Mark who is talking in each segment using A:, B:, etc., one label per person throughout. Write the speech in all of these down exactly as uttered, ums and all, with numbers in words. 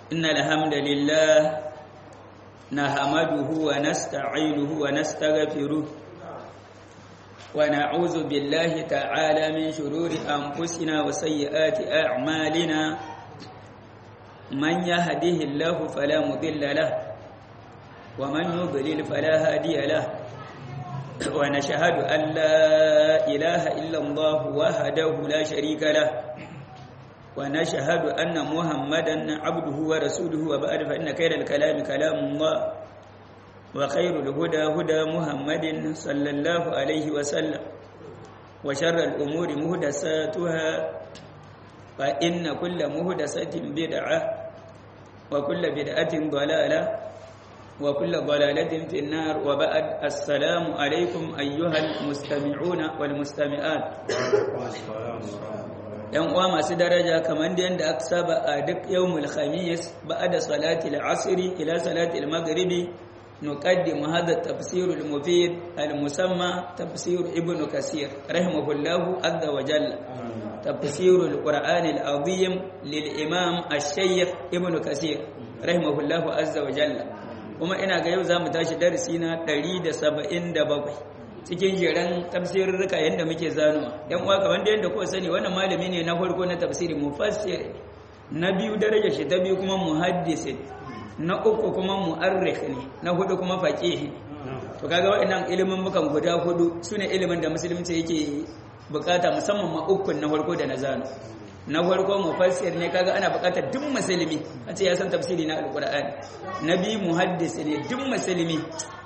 A: إن الحمد لله نحمده ونستعينه ونستغفره ونعوذ بالله تعالى من شرور أنفسنا وسيئات أعمالنا من يهده الله فلا مضل له ومن يضلل فلا هادي له ونشهد أن لا إله إلا الله وحده لا شريك له ونشهد أن محمدا عبده ورسوله وبعد فإن خير الكلام كلام الله وخير الهدى هدى محمد صلى الله عليه وسلم وشر الأمور محدثاتها فإن كل محدثة بدعة وكل بدعة ضلالة وكل ضلالة في النار وبعد السلام عليكم أيها المستمعون والمستمعات. ‘Yan uwa masu daraja kamar da yadda aka saba a duk yawmul khamis ba'da salatil asri ila salatil maghribi nuqaddimu hadha at-tafsir al-mufid al-musamma tafsir ibn kasir rahimahullahu azza wa jalla tafsir al-quran al-azim lil imam ash-shaykh ibn kasir rahimahullahu azza wa jalla. Kuma ina ga yau zamu tashi darasi na ɗari da saba'in da bakwai cikin jiran tafsirurruka yanda muke zanuwa. Yan uwa kamar da yanda kuka sani wannan malami ne na farko na tafsiri mufassir, na biyu darajar shi ta biyu kuma muhaddis, na uku kuma mu'arrikh ne, na hudu kuma faqih. To kaga waɗannan ilimin mukan guda hudu sune ilimin da musulunci yake bukata, musamman ma ukun na farko da na zanu. Na farko mufassir ne, kaga ana bukatar duk musulmi a ce ya san tafsiri na alqur'ani. Na biyu muhaddis ne, duk musulmi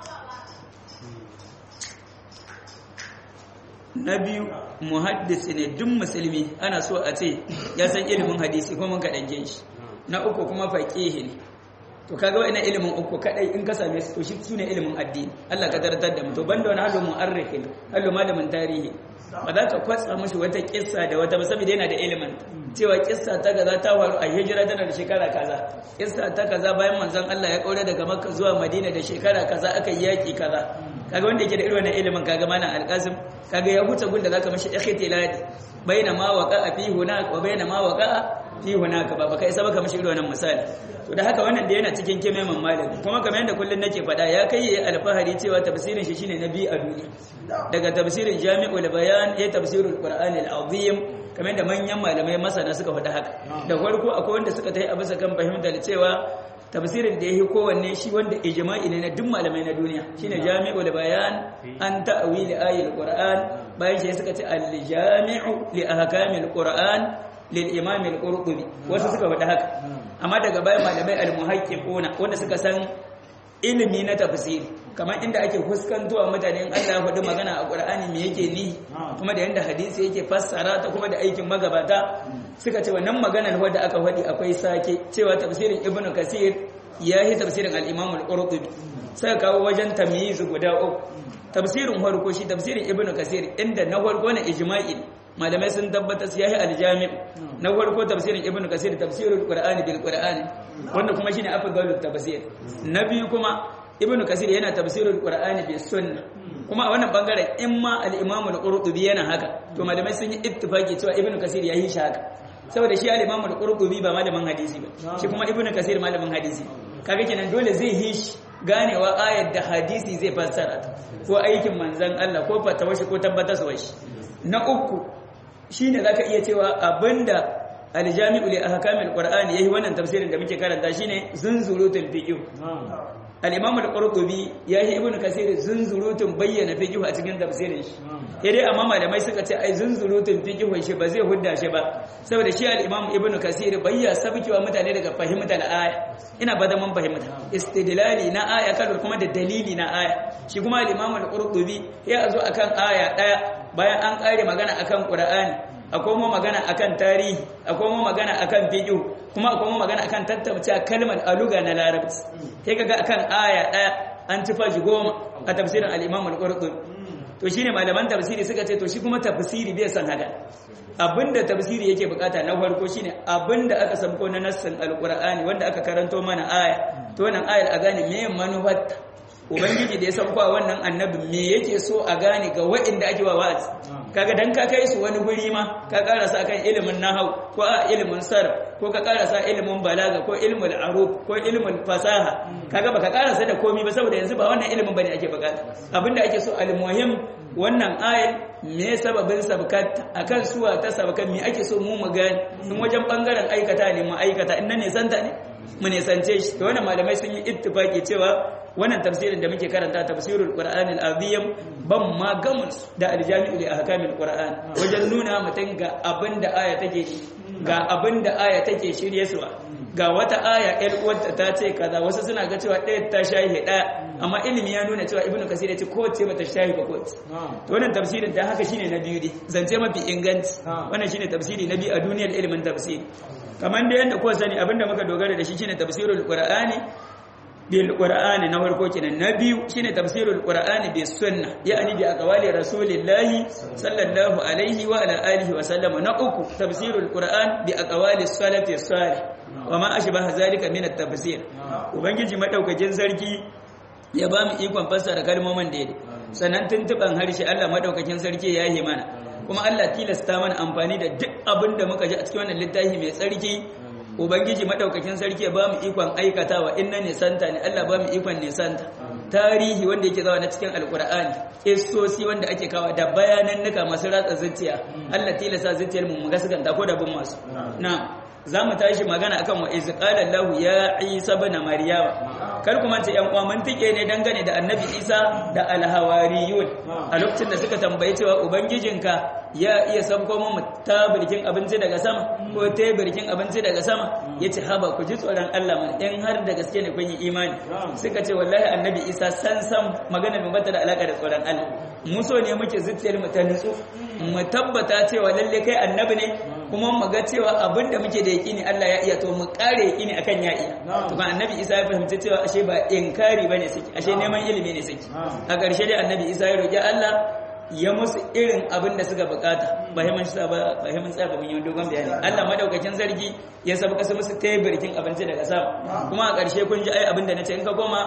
A: na biyu muhaddis ne duk musulmi ana so a ce ya san ilimin hadisi ko mun kaɗan shi. Na uku kuma faqihi ne. To kaga wa'ina ilimin uku kadai in ka same su to shi sune ilimin addini. Allah ka tartar da mu to banda wani halu mu'arrikhin halu malamin tarihi ba za ka kwatsa mishi wata kissa da wata ba saboda yana da ilimin cewa kissa ta kaza ta faru a hijira tana da shekara kaza, kissa ta kaza bayan manzon Allah ya kaure daga Makka zuwa Madina da shekara kaza aka yi yaki kaza. Kaga wanda yake da irin wannan ilimin kaga mana alqasim kaga ya huta gunda zaka mishi ikhtilali baina ma waqa'a fi hunaka wa baina ma waqa'a fi hunaka ba baka isa baka mishi irin wannan misali. To da haka wannan da yana cikin kimeman malami kuma kamar yadda kullun nake faɗa ya kai yayi alfahari cewa tafsirin shi shine nabi a duniya. Daga tafsirin Jami'ul Bayan ya tafsirul Qur'anil Azim kamar yadda manyan malamai masana suka faɗa haka. Da farko akwai wanda suka tayi a bisa kan fahimtar cewa tafsirin da yake kowanne shi wanda ijma'i ne na duk malamai na duniya shine Jami'ul Bayan an ta'wil ayatul Qur'an, bayan shi suka ce al-Jami'u li ahkamil Qur'an lil Imam al-Qurtubi, wasu suka faɗa haka. Amma daga bayan malamai al-muhaqqiquna wanda suka san ilimi na tafsiri kamar inda ake fuskantowa mutane in Allah ya faɗi magana a Qur'ani me yake ni kuma da yanda hadisi yake fassara ta kuma da aikin magabata, suka ce wannan maganar wadda aka faɗi akwai sake cewa tafsirin Ibn Kasir yayi tafsirin al-Imam al-Qurtubi. Sai kawo wajen tamyiz guda uku. Tafsirin farko shi tafsirin Ibn Kasir inda na farko na ijma'i malamai sun tabbatar yayi al-Jami'. Na farko tafsirin Ibn Kasir tafsirul Qur'ani bil Qur'ani wanda kuma shine afdalut tafsir. Na biyu kuma Ibn Kasir yana tafsirul Qur'ani bis Sunnah. Kuma a wannan bangaren in ma al-Imam al-Qurtubi yana haka to malamai sun yi ittifaki cewa Ibn Kasir yayi shi haka. Saboda shi al-Imam al-Qurtubi ba malamin hadisi ba, shi kuma Ibn Kasir malamin hadisi. Kaga kenan dole zai yi shi ganewa ayar da hadisi zai fassara ta ko aikin manzon Allah ko fatawashi ko tabbatarwa shi. Na uku shine zaka iya cewa abinda al-Jami'u li ahkamil Qur'ani yayi wannan tafsirin da muke karanta shine zunzurutul fiqh. Al-Imam al-Qurtubi yayi Ibn Kasir zunzurutun bayyana fiqh a cikin tafsirin shi. Sai dai amma malamai suka ce ai zunzurutun fiqh shi ba zai hudda shi ba saboda shi al-Imam Ibn Kasir bayya sabikewa mutane daga fahimtar aya. Ina ba da mun fahimta istidlali na aya kalmar kuma da dalili na aya. Shi kuma al-Imam al-Qurtubi ya zo akan aya daya bayan an kare magana akan Qur'ani, akwai mu magana akan tarihi, akwai mu magana akan fiqh, kuma akwai mu magana akan tattauna kalmar aluga na larabci. Sai kaga akan aya daya an tufa shi goma a tafsirin al-Imam al-Qurtubi. To shine malaman tafsiri suka ce to shi kuma tafsiri bai san haka. Abinda tafsiri yake bukata na farko shine abinda aka sabko na nassin al-Qur'ani wanda aka karanto mana aya. To wannan ayar a gane me manufarta. Ubangiji da ya san kwa wannan annabi me yake so a gane ga waɗanda ake wa wa'azi. kaga dan ka kai su wani guri ma ka karasa kan ilimin nahau ko a ilimin sarf ko ka karasa ilimin balaga ko ilimin aruf ko ilimin fasaha kaga baka karasa da komai ba saboda yanzu ba wannan ilimin bane ake bukata abinda ake so almuhim wannan ayat me sababin sabkat akan suwa ta sabkan me ake so mu mu gani in wajen bangaren aikata ne mu aikata in ne santa ne mu ne sance shi to wannan malamai sun yi ittifaki cewa wannan tafsirin da muke karanta tafsirul qur'anil azim ban ma gamus da aljami'u li ahkamil qur'an wajen nuna mutun ga abinda aya take ga abinda aya take shiryesuwa ga wata aya ɗan uwarta ta ce kaza wasu suna ga cewa ɗaya ta shahi ɗaya amma ilimi ya nuna cewa ibnu kasir ya ce ko ce bata shahi ba ko ce to wannan tafsirin da haka shine na biyu dai zance mafi inganci wannan shine tafsiri na biyu a duniyar ilimin tafsiri kamar da yanda ko sani abinda muka dogara da shi shine tafsirul qur'ani bil qur'ani na farko kenan na biyu shine tafsirul qur'ani bis sunna yani bi aqwali rasulillahi sallallahu alaihi wa ala alihi wa sallam na uku tafsirul qur'an bi aqwali salafi salih wa ma ashbaha zalika min at-tafsir ubangiji madaukakin sarki ya ba mu ikon fassara kalmomin da yake sannan tuntuban harshe Allah madaukakin sarki ya yi mana kuma Allah tilasta mana amfani da duk abin da muka ji a cikin wannan littafi mai tsarki ubangiji madaukakin sarki ya ba mu ikon aikatawa inna nisanta ne Allah ba mu ikon nisanta tarihi wanda yake zawa na cikin alqur'ani kissosi wanda ake kawo da bayanan nuka masu ratsa zuciya Allah tilasta zuciyar mu mu gaskanta ko da bin masu na za mu tashi magana akan wa iz qala Allahu ya Isa ibn Maryam kar kuma ce yan uwa mun tike ne dangane da Annabi Isa da al-hawariyun a lokacin da suka tambaye cewa ubangijinka ya iya sabko mu tabirkin abinci daga sama ko tabirkin abinci daga sama yace haba ku ji tsoron Allah man in har da gaske ne kun yi imani suka ce wallahi Annabi Isa san san magana mai bata da alaka da tsoron Allah mu so ne muke zuciyar mu ta nutsu mu tabbata cewa lalle kai annabi ne kuma mu ga cewa abinda muke da yaqini Allah ya iya to mu kare yaqini akan ya iya to kan Annabi Isa ya fahimci cewa ashe ba inkari bane saki ashe neman ilimi ne saki a ƙarshe dai Annabi Isa ya roki Allah ya musu irin abin da suka bukata bahiman shi ba bahiman tsaya ba mun yi dogon bayani Allah madaukakin zargi ya sabaka su musu tebirkin abinci daga sama kuma a ƙarshe kun ji ai abin da nace in ka koma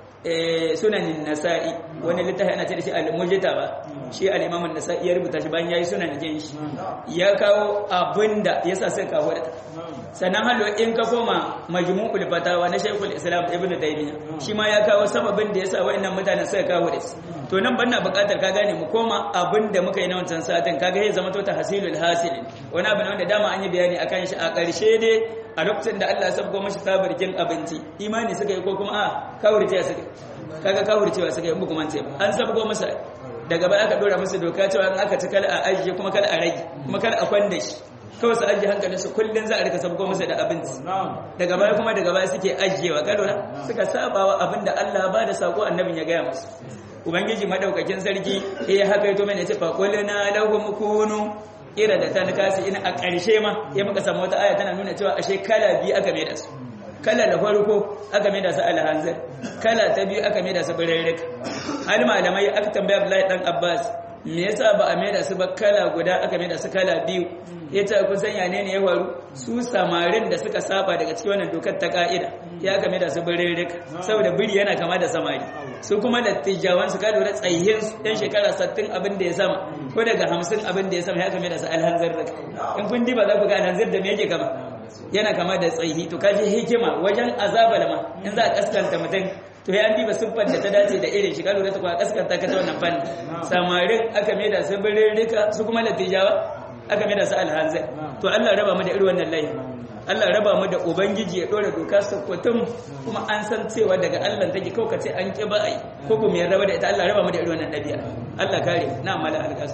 A: sunanin nasa'i wani littafi ana ce da shi al-mujtaba shi al-imam an-nasa'i ya rubuta shi bayan yayi sunan jin shi ya kawo abinda yasa sai kawo da sannan hallo in ka koma majmu'ul fatawa na shaykhul islam ibnu taymiyyah shi ma ya kawo sababin da yasa wayannan mutanen sai kawo da to nan banna buƙatar ka gane mu koma abinda muka yi na wancan satin kaga yayin zama to tahsilul hasil wani abu ne wanda dama an yi bayani akan shi a ƙarshe dai a lokacin da Allah ya sabgo mashi tabarkin abinci imani suka yi ko kuma a kawurciya suka yi kaga kawurcewa suka yi muku mance ba an sabgo masa daga baya aka dora musu doka cewa in aka ci kala a ajiye kuma kala a rage kuma kala a kwanda shi kawai su ajiye hankalinsu kullum za a rika sabgo masa da abinci daga baya kuma daga baya suke ajiyewa ka lura suka sabawa abin da Allah ba da sako annabin ya gaya musu ubangiji madaukakin sarki eh haka yato mai ne ce fa qulna lahum kunu kira da ta nakasi ina a ƙarshe ma ya muka samu wata aya tana nuna cewa ashe kala biyu aka mai da su kala da farko aka mai da su alhanzir kala ta biyu aka mai da su birrika hal malamai aka tambaya Abdullahi dan Abbas me yasa ba a mai da su ba kala guda aka mai da su kala biyu yace kun san ya ne ne ya faru su samarin da suka saba daga cikin wannan dokar ta ka'ida ya aka mai da su birrika saboda biri yana kama da samari su kuma da tijawan su ka lura tsayihin yan shekara sittin abin da ya sama ko daga hamsin abin da ya sama ya kame da su alhanzar da in kun diba za ku ga alhanzar da me yake kama yana kama da tsayi to kaji hikima wajen azabal ma in za a kaskanta mutum to ya diba siffar da ta dace da irin shi ka lura ta kuwa kaskanta ka ta wannan fanni samarin aka mai da su birrika su kuma da tijawa aka mai da su alhanzar to Allah raba mu da irin wannan laifi Allah raba mu da ubangiji ya dora doka sakwatum kuma an san cewa daga Allah take kauka ce an ki ba ai ko kuma ya raba da ita Allah raba mu da irin wannan dabi'a Allah kare na mala alqas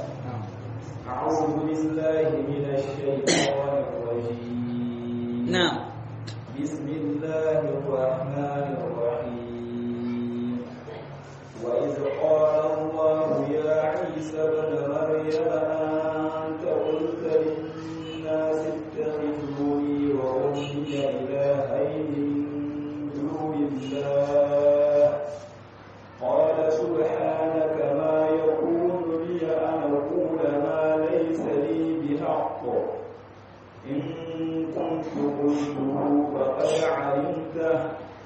B: a'udhu billahi minash shaitanir rajim
A: na
B: bismillahir rahmanir rahim wa idh qala Allah ya Isa ibn Maryam anta qulta lin-nas ittakhiduni إلهين من دون الله قال سبحانك ما يكون لي أن أقول ما ليس لي بحق إن كنت قلته فقد علمته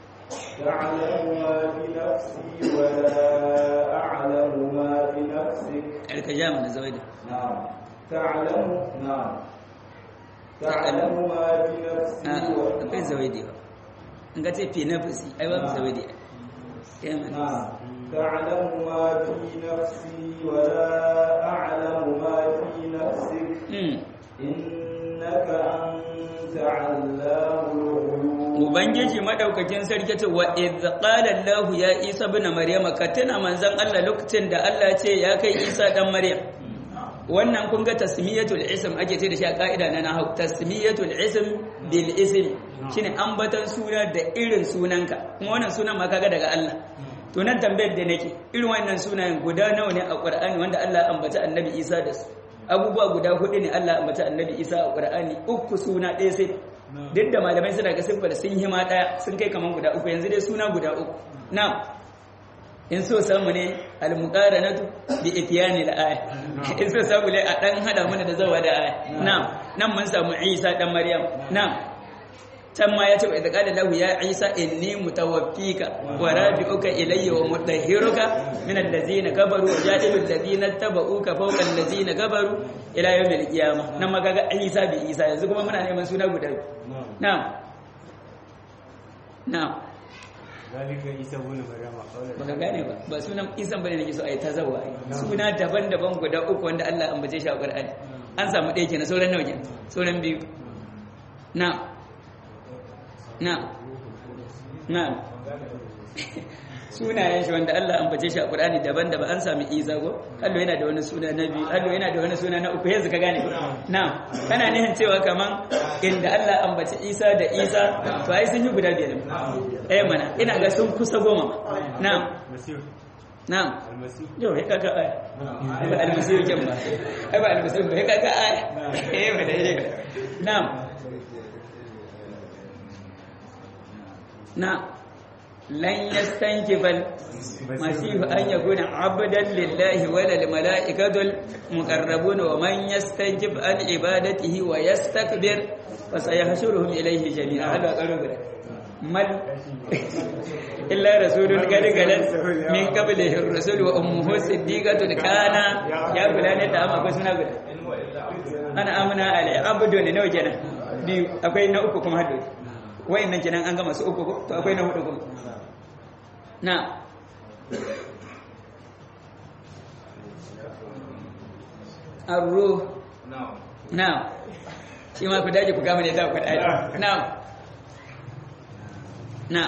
B: تعلم ما في نفسي ولا أعلم ما في نفسك
A: الكجامة زويدة
B: نعم تعلم نعم تعلم ما في نفسي
A: akwai zawaidi ba in ka ce fi nafsi ai babu zawaidi
B: نعم تعلم ما في نفسي ولا أعلم ما في نفسك إنك أنت علام الغيوب
A: Ubangiji madaukakin sarki ce wa idh qala Allah ya Isa ibn Maryam ka tuna manzon Allah lokacin da Allah ce ya kai Isa dan Maryam wannan kun ga tasmiyatul ism ake ce da shi a ka'ida na nahwu tasmiyatul ism bil ism shine ambatan suna da irin sunanka kuma wannan sunan ma kaga daga Allah to nan tambayar da nake irin wannan sunayen guda nawa ne a Qur'ani wanda Allah ya ambata Annabi Isa da su abubuwa guda hudu ne Allah ya ambata Annabi Isa a Qur'ani uku suna ɗaya sai duk da malamai suna ga siffar sun hima ɗaya sun kai kaman guda uku yanzu dai suna guda uku na'am in so samu ne al-muqaranatu bi ityani al-aya in so samu ne a dan hada mana da zawa da aya na'am nan mun samu Isa dan Maryam na'am can ma yace idza qala lahu ya Isa inni mutawaffika wa rabi'uka ilayya wa mutahhiruka min allazina kafaru wa ja'ilul ladina tabauka fawqa allazina kafaru ila yawmil qiyamah nan magaga Isa bi Isa yanzu kuma muna neman suna guda na'am na'am
C: zalika Isa ibn Maryam
A: baka gane ba ba sunan Isa bane nake so ai ta zawa suna daban-daban guda uku wanda Allah ambace shi a Qur'ani an samu ɗaya kenan sauran nawa kenan sauran biyu na'am na'am na'am sunayen shi wanda Allah ambace shi a Qur'ani daban-daban an sami Isa go Allah yana da wani suna na biyu Allah yana da wani suna na uku yanzu ka gane na'am kana nihin cewa kaman inda Allah ambace Isa da Isa to ai sun yi guda biyar eh mana ina ga sun kusa goma na'am na'am yau he kaga ai ba almasihu kin ba ai ba almasihu ba he kaga ai eh ba dai na'am na lan yastankifal masihu an yakuna abdan lillahi wala lil malaikatul muqarrabun wa man yastankif an ibadatihi wa yastakbir fa sayahshuruhum ilayhi jami'a hada karo gura mal illa rasulun qad galat min qablihi ar-rasul wa ummuhu siddiqatun kana ya bulane ta amma ko suna guda ana amana alai abdun ne nawa kenan biyu akwai na uku kuma hadu wayannan kenan an gama su uku ko to akwai na hudu kuma na arruh
B: نعم
A: na shi ma ku dace ku kama ne da ku dai na na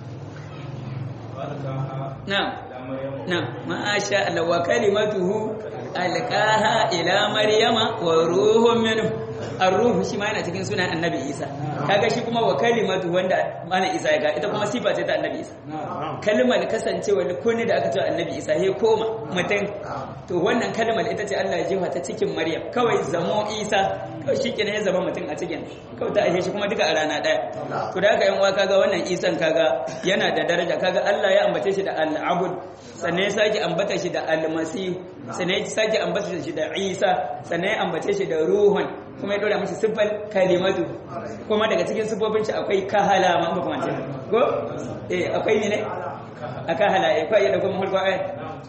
A: na na ma sha Allah wa kalimatuhu alqaha ila maryama wa ruhun minhu ar-ruhu shi ma yana cikin sunan annabi Isa kaga shi kuma wa kalimatu wanda mana Isa ya ga ita kuma sifa ce ta annabi Isa kalmar kasancewa kone da aka ce annabi Isa he koma mutum to wannan kalmar ita ce Allah ya jefa ta cikin Maryam kawai zamo Isa kawai shikenan ya zama mutum a cikin kawai ta aihe shi kuma duka a rana daya to da haka yan uwa kaga wannan Isan kaga yana da daraja kaga Allah ya ambace shi da al-abud sannan ya sake ambata shi da al-masih sannan ya sake ambata shi da Isa sannan ya ambace shi da ruhun kuma ya dora mishi siffar kalimatu kuma daga cikin siffofin shi akwai kahala ma ba kuma ce ko eh akwai ne ne a kahala eh kai da kuma hulqa ayat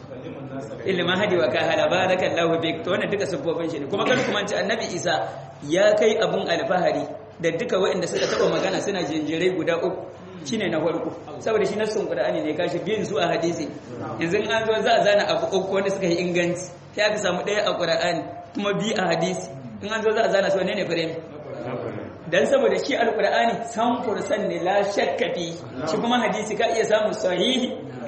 A: ilma hadi wa kahala barakallahu bik to wannan duka siffofin shi ne kuma kan kuma ce annabi Isa ya kai abun alfahari da duka waɗanda suka taba magana suna jinjirai guda uku shine na farko saboda shi nassun Qur'ani ne kashi biyin su a hadisi yanzu an zo za a zana abu uku wanda suka yi inganci sai aka samu ɗaya a Qur'ani kuma bi a hadisi in an zo za a zana su ne ne firemi dan saboda shi alqur'ani san fursan ne la shakka fi shi kuma hadisi ka iya samun sahihi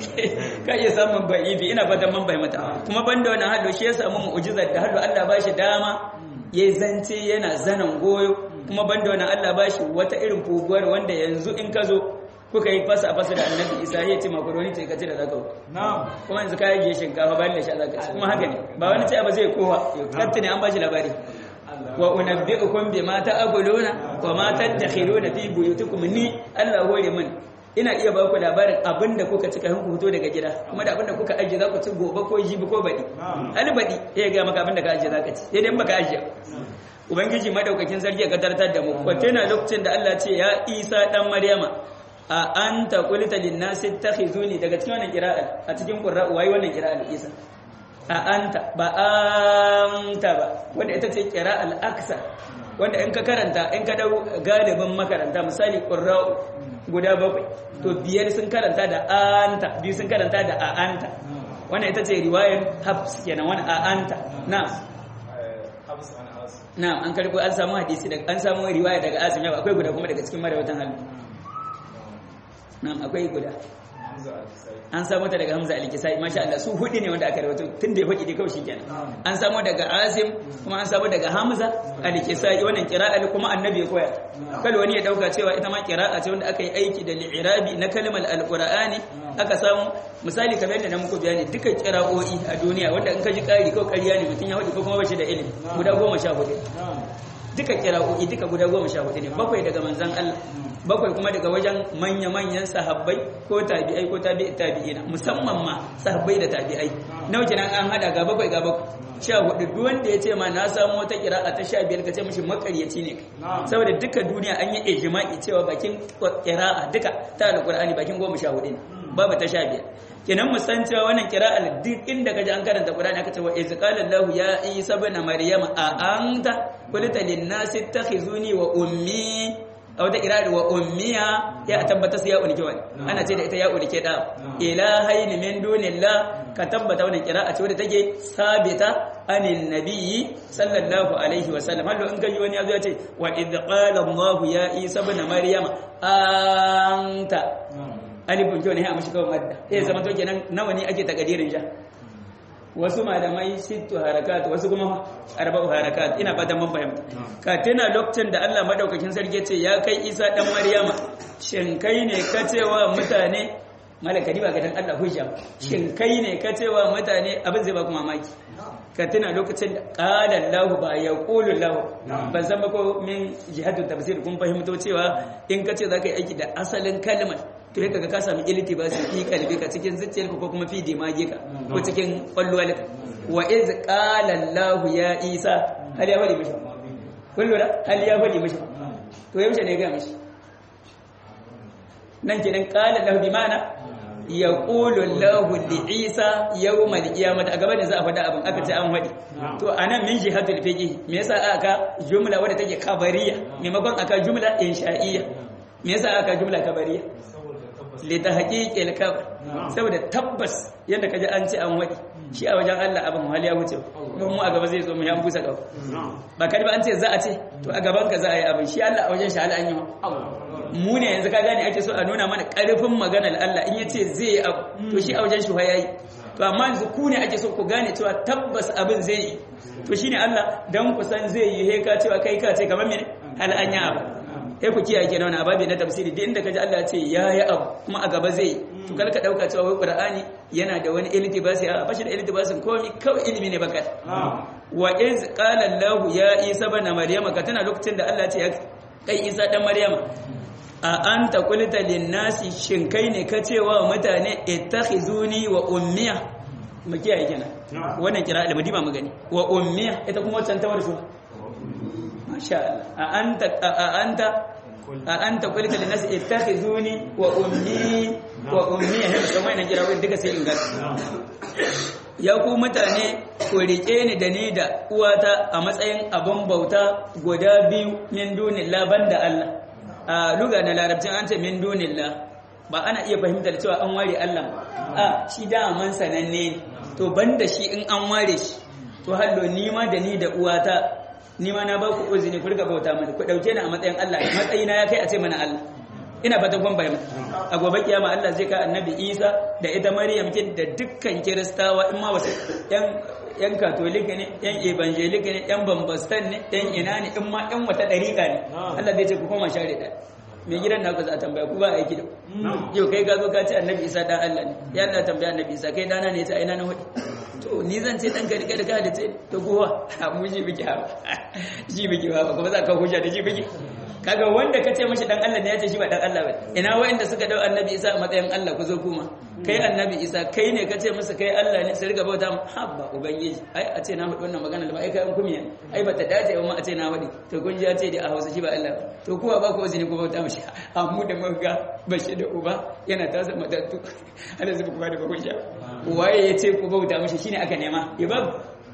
A: ka iya samun ba'ibi ina fatan man bai mata kuma banda wannan hado shi ya samu mu'jizar da hado Allah ba shi dama yayi zance yana zanan goyo kuma banda wannan Allah ba shi wata irin fuguwar wanda yanzu in ka zo kuka yi fasa a fasa da annabi Isa ya ce makaroni ce kace da zaka na'am kuma yanzu ka yage shinkafa bayan da shi zaka kuma haka ne ba wani ce ba zai kowa katta ne an ba shi labari wa unabbi'ukum bima ta'kuluna wa ma tadakhiruna fi buyutikum ni Allah hore min ina iya ba ku labarin abinda kuka cika hanku fito daga gida kuma da abinda kuka aje za ku ci gobe ko jibi ko badi albadi ya ga maka abinda ka aje zaka ci sai dai baka aje ubangiji madaukakin sarki ya gadartar da mu ko tana lokacin da Allah ce ya Isa dan Maryama a anta qulta lin nasi takhizuni daga cikin wannan qira'a a cikin qur'ani wai wannan qira'a Isa a anta ba anta ba wanda ita ce kira al-aksa wanda in ka karanta in ka dau galibin makaranta misali qurra'u guda bakwai to biyar sun karanta da anta biyu sun karanta da a anta wannan ita ce riwayar Hafs kenan wannan a anta na'am na'am an karbo an samu hadisi daga an samu riwaya daga Asim yau akwai guda kuma daga cikin marawatan halu na'am akwai guda an samu ta daga Hamza al-Kisai masha Allah su hudu ne wanda aka rawaito tun da ya faɗi dai kawai shikenan an samu daga Asim kuma an samu daga Hamza al-Kisai wannan qira'a kuma annabi ya koya kal wani ya dauka cewa ita ma qira'a ce wanda aka yi aiki da li'irabi na kalmar al-Qur'ani aka samu misali kamar yadda na muku bayani duka qira'o'i a duniya wanda in ka ji kari ko ƙarya ne mutun ya faɗi ko kuma bashi da ilimi guda goma sha hudu duka qira'o'i duka guda goma sha hudu ne bakwai daga manzon Allah bakwai kuma daga wajen manya-manyan sahabbai ko tabi'ai ko tabi'i tabi'ina musamman ma sahabbai da tabi'ai nawa kenan an hada ga bakwai ga bakwai sha hudu duk wanda ya ce ma na samu wata kira'a ta sha biyar ka ce mishi makaryaci ne saboda duka duniya an yi ijma'i cewa bakin kira'a duka ta alqur'ani bakin goma sha hudu ne babu ta sha biyar kenan mu san cewa wannan kira'a duk inda kaji an karanta qur'ani aka ce wa iz qala allah ya isa ibn maryama a anta qulta lin nasi ittakhizuni wa ummi a wata kirari wa ummiya ya tabbata sai ya ulke wani ana ce da ita ya ulke da ilahaini min dunillah ka tabbata wannan kira'a ce wadda take sabita anin nabiyyi sallallahu alaihi wa sallam hallo in kai wani yazo ya ce wa idh qala allah ya isa ibn maryama anta alifun jo ne ya mishi kawai madda eh zaman to kenan nawa ne ake takadirin ja wasu malamai sittu harakat wasu kuma arba'u harakat ina fatan mun fahimta ka tuna lokacin da Allah madaukakin sarki ce ya kai Isa dan Maryama shin kai ne ka cewa mutane malaka diba ga dan Allah hujja shin kai ne ka cewa mutane abin zai ba ku mamaki ka tuna lokacin da qala Allah ba yaqulu Allah ban san ba ko min jihadul tafsir kun fahimto cewa in ka ce zaka yi aiki da asalin kalmar to yaka ka sami iliti ba su fi kalbi ka cikin zuciyarka ko kuma fi dimage ka ko cikin kwallwalka wa iz qala Allah ya Isa hal ya fadi mishi kullu hal ya fadi mishi to yaushe ne ga mishi nan kenan qala Allah bi mana yaqulu Allah li Isa yawm al-qiyamah a gaba ne za a faɗa abin aka ce an faɗi to anan min jihatul fiqh me yasa aka jumla wadda take kabariya maimakon aka jumla insha'iyya me yasa aka jumla kabariya lita haƙiƙe alkabar saboda tabbas yadda kaji an ce an waɗi shi a wajen Allah abin hali ya wuce kuma mu a gaba zai zo mu ya busa kawo ba kadi ba an ce za a ce to a gaban ka za a yi abin shi Allah a wajen shi hali an yi mu ne yanzu ka gane ake so a nuna mana ƙarfin maganar Allah in ya ce zai yi abu to shi a wajen shi ya yi to amma yanzu ku ne ake so ku gane cewa tabbas abin zai yi to shine Allah dan ku san zai yi he ka cewa kai ka ce kamar mene hali an yi abu sai ku kiyaye kenan wannan ababi na tafsiri duk inda kaji Allah ya ce yayi abu kuma a gaba zai to kar ka dauka cewa wai Qur'ani yana da wani iltibasi a bashi da iltibasin komai kawai ilimi ne baka wa iz qala Allah ya Isa ibn Maryama ka tana lokacin da Allah ya ce ya kai Isa dan Maryama a anta qulta lin nasi shin kai ne ka cewa mutane ittakhizuni wa ummiya mu kiyaye kenan wannan kira da madiba magani wa ummiya ita kuma wancan tawar su masha Allah a anta a anta a anta qulta lin nasi ittakhizuni wa ummi wa ummi hin kamar na kira duka sai in ga ya ku mutane ku rike ni da ni da uwata a matsayin abin bauta guda biyu min dunillah banda Allah a luga na larabcin an ce min dunillah ba ana iya fahimtar cewa an ware Allah a shi da man sananne to banda shi in an ware shi to hallo ni ma da ni da uwata ni ma na ba ku uzuri ku riga bauta mana ku dauke ni a matsayin Allah matsayina ya kai a ce mana Allah ina fatan kun bayyana a gobe kiyama Allah zai ka annabi Isa da ita Maryam kin da dukkan kiristawa in ma wasu yan yan katolik ne yan evangelic ne yan bambastan ne yan ina ne in ma yan wata dariƙa ne Allah zai ce ku koma share da mai gidan naku za a tambaya ku ba aiki da yau kai ka zo ka ce annabi Isa dan Allah ne ya Allah tambaya annabi Isa kai dana ne ta aina na hudi to ni zan ce dan gari da ka da ce to kowa mu ji biki ha ji biki ba kuma za ka hujja da ji biki kaga wanda ka ce mashi dan Allah ne ya ce shi ba dan Allah ba ina wanda suka dau annabi Isa a matsayin Allah ku zo kuma kai annabi isa kai ne kace musu kai Allah ne sai riga bauta habba ubangiji ai a ce na faɗi wannan magana da ba ai kai an kumiya ai bata dace ba a ce na faɗi to kun ji ya ce da a Hausa shi ba Allah to kuwa ba ku ne ku bauta mishi amma da muka bashi da uba yana tasa matattu Allah zai kuma da ba hujja waye ya ce ku bauta mishi shine aka nema ya ba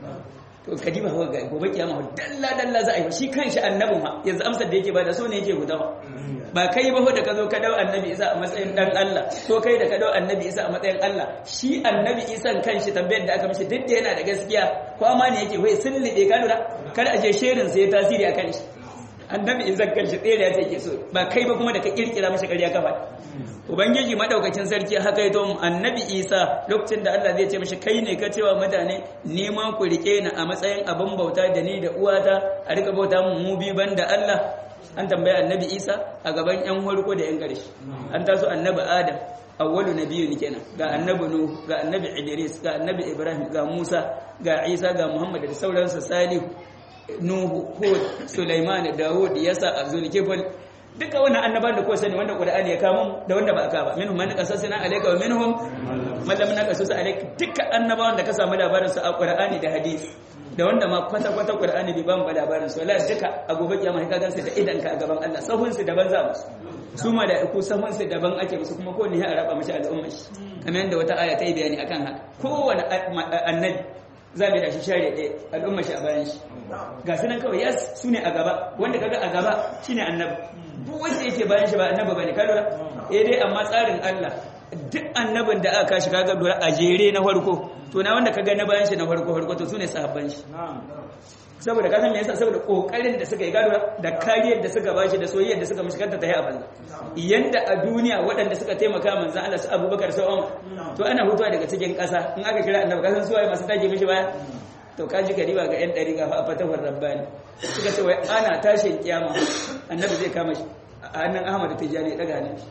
A: to kadiba hawa ga gobe kiyama dalla dalla za a yi shi kanshi annabin ma yanzu amsar da yake ba da so ne yake gudawa ba kai ba da ka zo ka dawo annabi isa a matsayin dan Allah ko kai da ka dawo annabi isa a matsayin Allah shi annabi isa kanshi tambayar da aka mishi duk da yana da gaskiya ko ma ne yake wai sullube ka lura kada a je sherin sai tasiri a kanshi annabi isa kanshi tsere ya take so ba kai ba kuma da ka kirkira mishi ƙarya ka faɗa ubangiji madaukakin sarki haka yato annabi isa lokacin da Allah zai ce mishi kai ne ka cewa mutane neman ku rike ni a matsayin abin bauta da ni da uwata a rika bauta mu bi banda Allah an tambaya annabi isa a gaban yan farko da yan ƙarshe an taso annabi adam awwalu nabiyyu kenan ga annabi nuh ga annabi idris ga annabi ibrahim ga musa ga isa ga muhammad da sauransu salihu nuhu hud sulaiman dawud yasa zulkifl duka wannan annaban da ko sani wanda qur'ani ya kama da wanda ba aka ba minhum man qasasna alayka wa minhum man lam naqasus alayka duka annabawan da ka samu labarin su a qur'ani da hadisi da wanda ma kwata kwata qur'ani bai ban labarin su wallahi duka a gobe kiyama ka gansu da idan ka a gaban Allah sahun su daban za musu su ma da ku sahun su daban ake musu kuma ko ne ya raba mishi al'umma shi kamar yanda wata aya ta yi bayani akan haka kowanne annabi za mu da shi share ɗaya al'umma shi a bayan shi ga su nan kawai yas su ne a gaba wanda kaga a gaba shine annabi duk wanda yake bayan shi ba annabi bane ka lura eh dai amma tsarin Allah duk annabin da aka kashi kaga dora a jere na farko to na wanda kaga na bayan shi na farko farko to sune sahabban shi saboda kasan me yasa saboda kokarin da suka yi gado da kariyar da suka bashi da soyayyar da suka mishi kanta ta yi a banza yanda a duniya waɗanda suka taimaka manzon Allah su Abubakar su Umar to ana hutuwa daga cikin ƙasa in aka kira annabi kasan su waye masu tage mishi baya to kaji kariba ga yan dariga fa fatahur rabbani suka ce wai ana tashin kiyama annabi zai kama shi a hannun Ahmad Tijani daga hannun shi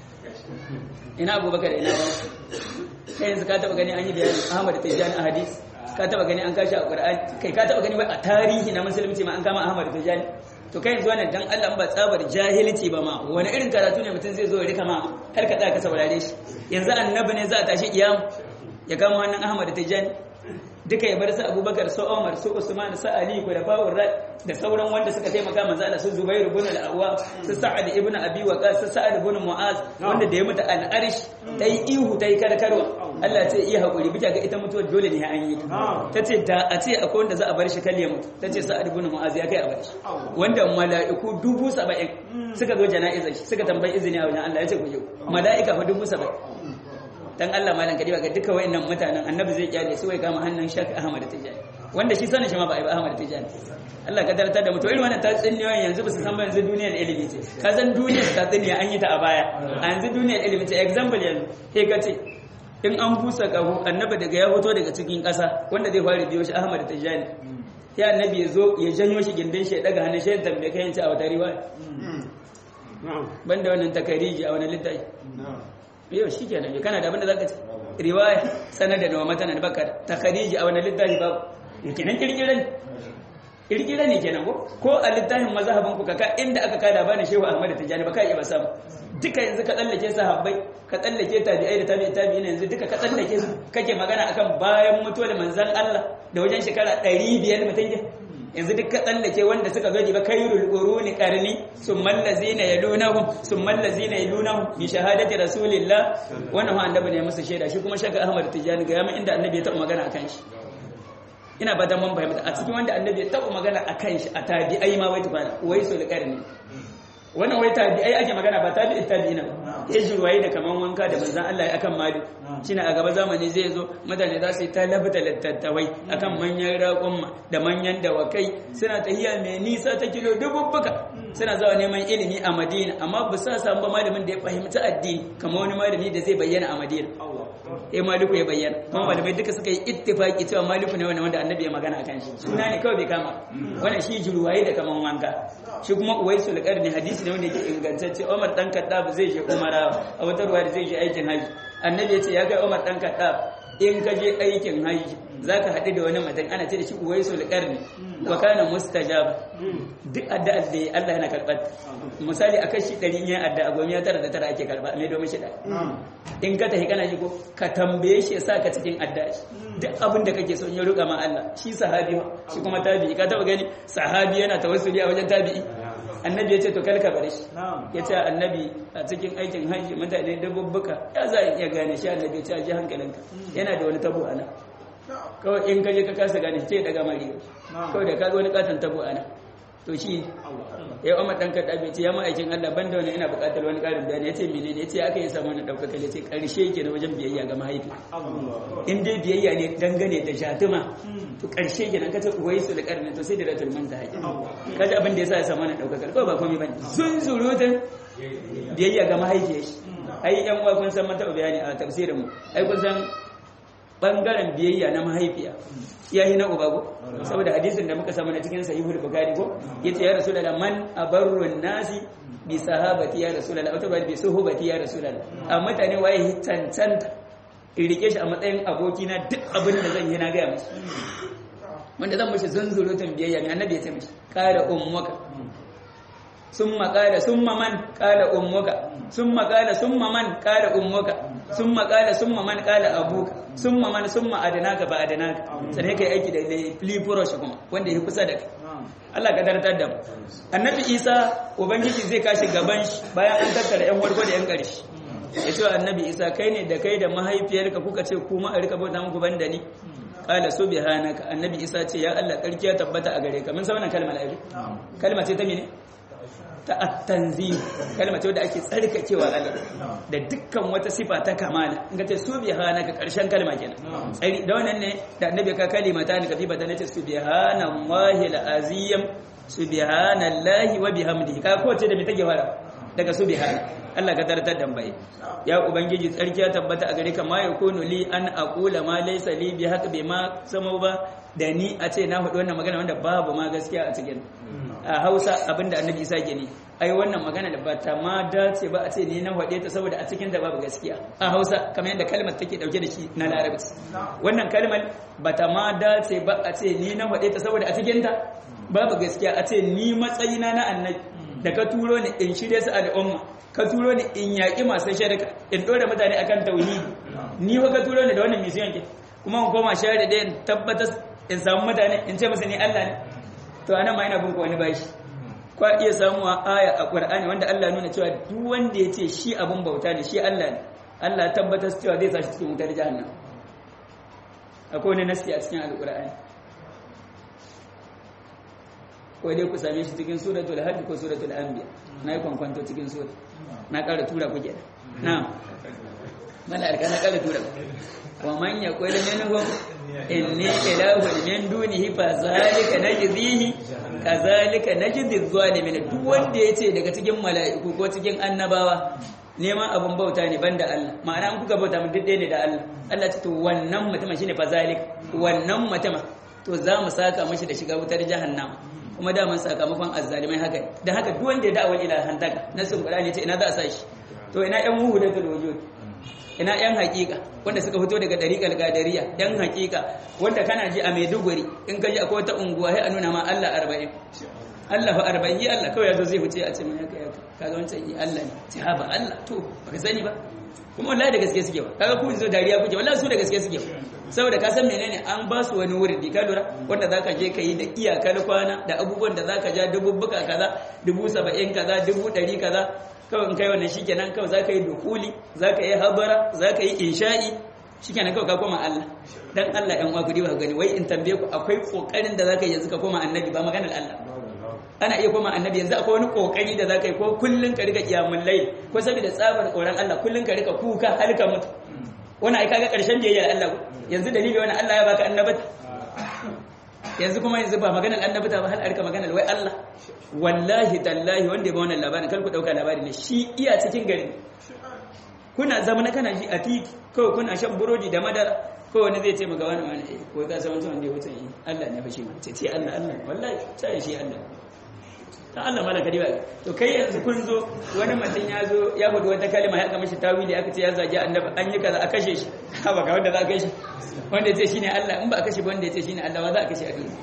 A: ina Abubakar ina ba kai yanzu ka taba gani an yi bayani Ahmad Tijani a hadisi ka taba gani an kashi a Qur'ani kai ka taba gani wai a tarihi na musulunci ma an kama Ahmad Tijani to kai yanzu wannan dan Allah ba tsabar jahilci ba ma wani irin karatu ne mutum zai zo ya rika ma har ka tsaya ka saurare shi yanzu annabi ne za a tashi kiyama ya kama wannan Ahmad Tijani duka ya bar su Abubakar su Umar su Usman su Ali ko da Bawur da sauran wanda suka taimaka manzo Allah su Zubair ibn al-Awwam su Sa'ad ibn Abi Waqqas su Sa'ad ibn Mu'az wanda da ya mutu al-Arish tayi ihu tayi karkarwa Allah ya ce iya hakuri bija ga ita mutuwar dole ne an yi ta tace da a ce akwai wanda za a bar shi kalle mutu tace Sa'ad ibn Mu'az ya kai a bar shi wanda mala'iku dubu saba'in suka zo jana'izar shi suka tambayi izini a wajen Allah ya ce ku je mala'ika fa dubu saba'in dan Allah malan kadiba ga duka wayannan mutanen annabi zai kyale su wai kama hannun Sheikh Ahmad Tijani wanda shi sanin shi ma ba ai Ahmad Tijani Allah ka tarata da mutum irin wannan tatsuniyoyin yanzu ba su san ba yanzu duniyar ilimi ce ka san duniyar tatsuniya an yi ta a baya a yanzu duniyar ilimi ce example yanzu he ka ce in an busa kaho annabi daga ya fito daga cikin ƙasa wanda zai fara biyo shi Ahmad Tijani ya annabi ya zo ya janyo shi gindin shi ya daga hannun shi ya tambaye kai yanci a wata riwaya banda wannan takariji a wani littafi yau shi kenan ya kana da abinda za ka ce riwaya sanar da nawa matanan baka ta khadiji a wani littafi babu kenan kirkiran kirkiran ne kenan ko ko a littafin mazhabin ku kaka inda aka kada bani shehu Ahmad Tijani baka iya ba samu duka yanzu ka tsallake sahabbai ka tsallake tabi'ai da tabi'i tabi'in yanzu duka ka tsallake su kake magana akan bayan mutuwar manzon Allah da wajen shekara ɗari biyar mutum ke yanzu duk ka tsallake wanda suka zo ba kairul quruni qarni summal ladzina yalunahum summal ladzina yalunahum bi shahadati rasulillah wannan annabi ne musu shaida shi kuma shaka Ahmad Tijani ga yamin inda annabi ya taɓa magana akan shi ina ba da mun bayyana a cikin wanda annabi ya taɓa magana akan shi a tabi'ai ma wai tufana wai sul qarni wannan wai tabi'ai ake magana ba tabi'i tabi'ina ba ya jirwaye da kaman wanka da manzon Allah akan mali shine a gaba zamani zai zo mutane za su yi talabta littattafai akan manyan raƙon da manyan dawakai suna tahiya mai nisa ta kilo dububbuka suna zawa neman ilimi a Madina amma ba sa samu ba malamin da ya fahimci addini kamar wani malami da zai bayyana a Madina eh maliku ya bayyana kuma malamai duka suka yi ittifaki cewa maliku ne wanda annabi ya magana akan shi suna ne kawai bai kama wannan shi jirwaye da kaman wanka shi kuma uwaisul qarni hadisi ne wanda yake ingantacce Umar dan Khattab zai je Umara a wata ruwa da zai je aikin haji annabi ya ce ya kai Umar dan Khattab in ka je aikin haji zaka haɗu da wani mutum ana ce da shi uwaisul qarni wa kana mustajab duk addu'ar da Allah yana karɓar misali akan shi ɗari ne addu'a goma ya tara da tara ake karɓa mai domin shi da in ka tafi kana ji ko ka tambaye shi ya sa ka cikin addu'a duk abin da kake so in ya roƙa ma Allah shi sahabi shi kuma tabi'i ka taba gani sahabi yana tawassuli a wajen tabi'i annabi ya ce to kalka bare shi ya ce annabi a cikin aikin hajji mutane dabubbuka ya za a iya gane shi annabi ya ce a ji hankalinka yana da wani tabo ana kawai in kaje ka kasa gane shi ce daga mari kawai da ka ga wani katon tabo ana to shi ya umar dan kada bai ce ya ma'aikin Allah banda wani ina buƙatar wani ƙarin bayani yace menene yace aka yi samu wannan daukaka yace karshe yake na wajen biyayya ga mahaifi in dai biyayya ne dangane da jatuma to karshe yake nan kace uwai su da karni to sai da ratul manta haƙi kaje abin da yasa ya samu wannan daukaka ko ba komai bane sun zurutun biyayya ga mahaifi shi ai yan uwa kun san mata bayani a tafsirin mu ai kun san bangaren biyayya na mahaifiya yayi na uba ko saboda hadisin da muka samu na cikin sahihul bukhari ko yace ya rasulullah man abarrun nasi bi sahabati ya rasulullah auto ba bi suhbati ya rasulullah a mutane waye tantanta in rike shi a matsayin aboki na duk abin da zan yi na ga mishi wanda zan mishi zanzurutun biyayya ne annabi ya ce mishi qala ummuka summa qala summa man qala ummuka summa qala summa man qala ummuka summa qala summa man qala abuka summa man summa adanaka ba adanaka sai kai aiki da flipro shi kuma wanda yake kusa da kai Allah ka dartar da mu annabi Isa ubangiji zai kashi gaban shi bayan an tattara yan warko da yan ƙarshe ya ce annabi Isa kai ne da kai da mahaifiyarka kuka ce kuma a rika bauta muku banda ni qala subhanaka annabi Isa ce ya Allah karkiya tabbata a gare ka mun san wannan kalmar ai kalma ce ta mene ta at-tanzih kalma ce wadda ake tsarkakewa Allah da dukkan wata sifa ta kamala in ka ce subhanaka karshen kalma kenan tsari da wannan ne da annabi ka kalima ta ne kafiba ta nace subhanallahi al-azim subhanallahi wa bihamdihi ka ko ce da me take fara daga subhana Allah ka tartar da bai ya ubangiji tsarki ya tabbata a gare ka ma yakunu li an aqula ma laysa li bi haqq bi ma sama ba da ni a ce na hudu wannan magana wanda babu ma gaskiya a cikin a Hausa abinda annabi Isa ke ni ai wannan magana da bata ma dace ba a ce ni na hade ta saboda a cikin da babu gaskiya a Hausa kamar yadda kalmar take dauke da shi na Larabci wannan kalmar bata ma dace ba a ce ni na hade ta saboda a cikin ta babu gaskiya a ce ni matsayina na annabi da ka turo ni in shirye su al'umma ka turo ni in yaƙi masu shirka in dora mutane akan tauhidi ni wa ka turo ni da wannan mission ke kuma in koma shari'a da in tabbatar in samu mutane in ce musu ni Allah ne to anan ma ina bin ku wani bashi kwa iya samuwa aya a Qur'ani wanda Allah nuna cewa duk wanda ya ce shi abun bauta ne shi Allah ne Allah tabbatar cewa zai sa shi cikin wutar jahannam akwai wani nasi a cikin Al-Qur'ani ko dai ku same shi cikin suratul hajj ko suratul anbiya na yi kwankwanto cikin sura na ƙara tura ku kenan na mala alka na ƙara tura wa man yaqul minhum inni ilahu min dunihi fa zalika najzihi kazalika najzi zalimin duk wanda yace daga cikin mala'iku ko cikin annabawa neman abun bauta ne banda Allah ma'ana an kuka bauta mun duk ne da Allah Allah ce to wannan mutum shine fa zalik wannan mutum to za mu saka mashi da shiga wutar jahannama kuma daman sakamakon azzalimai haka da haka duk wanda ya da'awar ilahantaka nasin Qur'ani ce ina za a sa shi to ina ƴan wuhudatul wujud ina ƴan haƙiƙa wanda suka fito daga dariqal qadariyya ƴan haƙiƙa wanda kana ji a Maiduguri in ka ji akwai wata unguwa sai a nuna ma Allah arba'in Allah fa arba'in yi Allah kawai yazo zai fice a ce mai haka haka kaga wancan yi Allah ne ce ha ba Allah to baka sani ba kuma wallahi da gaske suke ba kaga ku zo dariya kuke wallahi su da gaske suke ba saboda ka san menene an ba su wani wurdi ka lura wanda zaka je kai da iyakar kwana da abubuwan da zaka ja dububbuka kaza dubu saba'in kaza dubu ɗari kaza kawai in kai wannan shikenan kawai zaka yi dukuli zaka yi habara zaka yi insha'i shikenan kawai ka koma Allah dan Allah ɗan uwa ku diba gani wai in tambaye ku akwai kokarin da zaka yi yanzu ka koma annabi ba maganar Allah ana iya koma annabi yanzu akwai wani kokari da zaka yi ko kullun ka riga kiyamul layl ko saboda tsabar tsoron Allah kullun ka riga kuka halka mutu wannan ai kaga karshen da yayi Allah yanzu dalili wannan Allah ya baka annabata yanzu kuma yanzu ba maganar annabata ba har arka maganar wai Allah wallahi tallahi wanda ba wannan labarin kar ku dauka labari ne shi iya cikin gari kuna zama na kana ji a titi kawai kuna shan burodi da madara ko wani zai ce maka wani wani eh ko ka san wancan wanda ya wuce Allah ne fa shi ce ce Allah Allah wallahi sai shi Allah ta Allah malaka diba to kai yanzu kun zo wani mutum ya zo ya gudu wata kalma ya kama shi tawili aka ce ya zagi annabi an yi kaza a kashe shi ha ba ga wanda za a kashe wanda ya ce shine Allah in ba a kashe ba wanda ya ce shine Allah wa za a kashe a duniya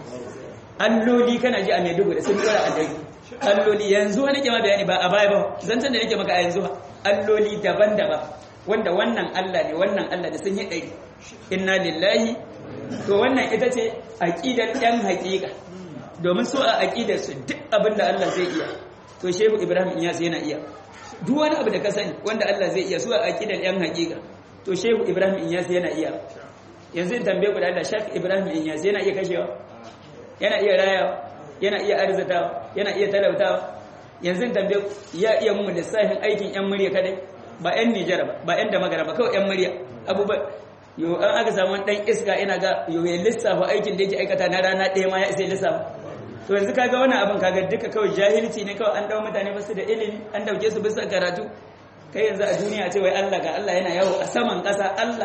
A: alloli kana ji a Maiduguri sun dora a dai alloli yanzu wani ke ma bayani ba a baya ba zancen da nake maka a yanzu alloli daban-daban wanda wannan Allah ne wannan Allah da sun yi ɗari inna lillahi to wannan ita ce aqidar ɗan haƙiƙa domin so a aqidar su duk abin da Allah zai iya to Shehu Ibrahim Inyas yana iya duk wani abu da ka sani wanda Allah zai iya so a aqidar ɗan haƙiƙa to Shehu Ibrahim Inyas yana iya yanzu in tambaye ku da Allah Shehu Ibrahim Inyas yana iya kashewa yana iya rayawa yana iya arzatawa yana iya talautawa yanzu in tambaye ya iya mu lissafin aikin ƴan murya kadai ba ƴan Nijar ba ba ƴan da magana ba kawai ƴan murya abubuwa yo an aka samu dan iska ina ga yo ya lissafa aikin da yake aikata na rana ɗaya ma ya isa lissafa to yanzu kaga wannan abin kaga duka kawai jahilci ne kawai an dawo mutane basu da ilimi an dauke su bisa karatu kai yanzu a duniya ce wai Allah ga Allah yana yawo a saman ƙasa Allah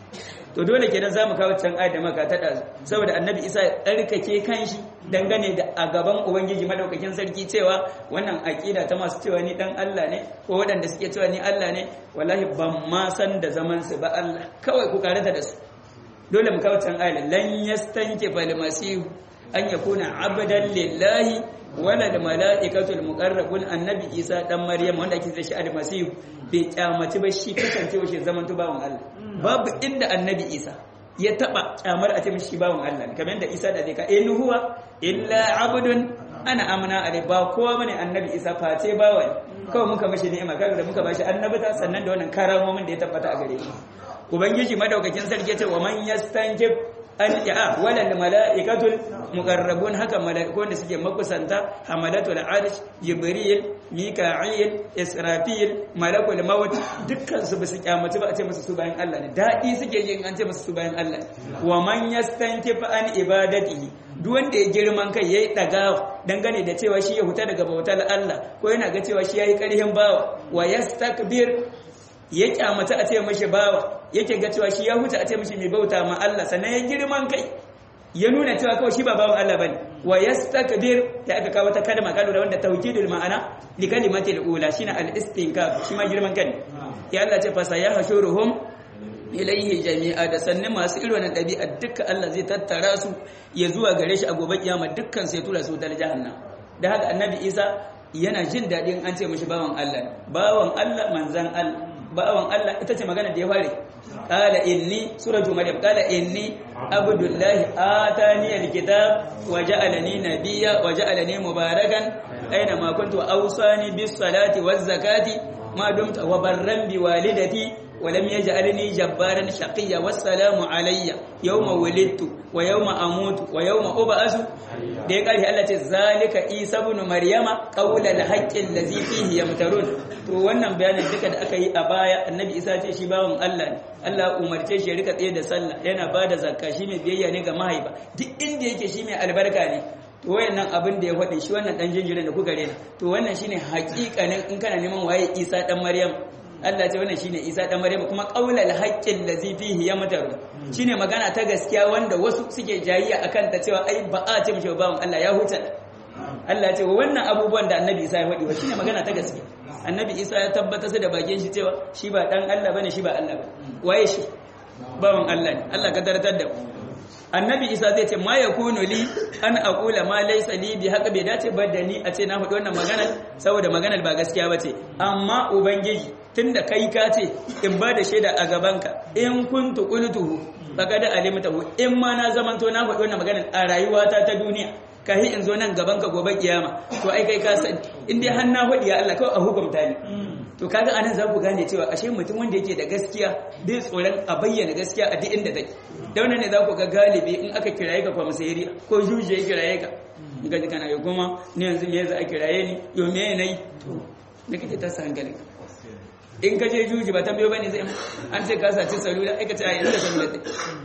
A: to dole kenan zamu kawo can ayat da maka ta dazu saboda annabi Isa ya tsarkake kanshi dangane da a gaban ubangiji madaukakin sarki cewa wannan aqida ta masu cewa ni dan Allah ne ko waɗanda suke cewa ni Allah ne wallahi ban ma san da zaman su ba Allah kawai ku karanta da su dole mu kawo can ayat lan yastanki fal masih an yakuna abdan lillahi wala da mala'ikatul muqarrabun annabi Isa dan Maryam wanda ake shi al-masih bai kyamaci ba shi kasancewa shi zaman tubawan Allah babu inda annabi Isa ya taba kyamar a ce mishi bawon Allah kamar yadda Isa da zai ka in huwa illa abdun ana amna alai ba kowa bane annabi Isa face bawa kawai muka mishi ni'ima kaga da muka bashi annabata sannan da wannan karamomin da ya tabbata a gare shi ubangiji madaukakin sarki ya ce wa man yastankib an ya'a walal mala'ikatul muqarrabun haka mala'ikun da suke makusanta hamalatul arsh jibril mika'il israfil malakul maut dukkan su bisu kyamaci ba a ce musu su bayan Allah ne dadi suke yin an ce musu su bayan Allah wa man yastankif an ibadatihi duk wanda ya girman kai yayi daga dangane da cewa shi ya huta daga bautar Allah ko yana ga cewa shi yayi karhin bawa wa yastakbir ya kyamata a ce mashi bawa yake ga cewa shi ya huta a ce mashi mai bauta ma Allah sannan ya girman kai ya nuna cewa kawai shi ba bawan Allah bane wa yastakbir da aka kawo ta kalma kalu da wanda tawkidul ma'ana li kalimatil ula shine al istinkaf shi ma girman kai ya Allah ce fa sayahshuruhum ilayhi jami'a da sannan masu irin wannan dabi'a dukkan Allah zai tattara su ya zuwa gare shi a gobe kiyama dukkan sai tura su dal jahannam da haka annabi Isa yana jin dadin an ce mashi bawan Allah bawan Allah manzan Allah bawan Allah ita ce magana da ya fare qala inni suratu maryam qala inni abdullahi atani alkitab wa ja'alani nabiyya wa ja'alani mubarakan aina ma kuntu awsani bis salati waz zakati ma dumtu wa barran bi walidati wa lam yaj'alni jabbaran shaqiyya wassalamu alayya yawma wulidtu wa yawma amutu wa yawma ub'asu da ya ƙarfi Allah ce zalika isa ibn maryama qawlal haqqi allazi fihi yamtarun to wannan bayanin duka da aka yi a baya annabi isa ce shi bawon Allah ne Allah umarce shi ya rika tsaye da sallah yana bada zakka shi mai biyayya ne ga mahaifa duk inda yake shi mai albarka ne to wayannan abin da ya faɗi shi wannan dan jinjirin da kuka rena to wannan shine haƙiƙanin in kana neman waye isa dan maryam Allah ce wannan shine Isa dan Maryam kuma qaulal haqqil ladzi fihi yamtaru shine magana ta gaskiya wanda wasu suke jayiya akan ta cewa ai ba a ce mishi bawon Allah ya huta Allah ce wannan abubuwan da Annabi Isa ya faɗi shine magana ta gaskiya Annabi Isa ya tabbata da bakin shi cewa shi ba dan Allah bane shi ba Allah bane waye shi bawon Allah ne Allah ka daratar da Annabi Isa zai ce ma yakunu li an aqula ma laysa li bi haqq bai dace ba da ni a ce na faɗi wannan magana saboda maganar ba gaskiya bace amma ubangiji tunda kai ka ce in ba da shaida a gabanka in kuntu qultuhu faqad alimtahu in ma na zamanto na faɗi wannan magana a rayuwata ta duniya kai in zo nan gabanka gobe kiyama to ai kai ka san in dai har na faɗi ya Allah kawai a hukunta ni to kaga anan za ku gane cewa ashe mutum wanda yake da gaskiya bai tsoron a bayyana gaskiya a duk inda take da wannan ne za ku ga galibi in aka kiraye ka kwamsayiri ko juje ya kiraye ka in ga kana yi kuma ni yanzu me za a kiraye ni yo me nayi to ne kake ta san hankali in ka je juji ba tambayo bane zai an ce ka saci salula ai ka ce ai inda salula ta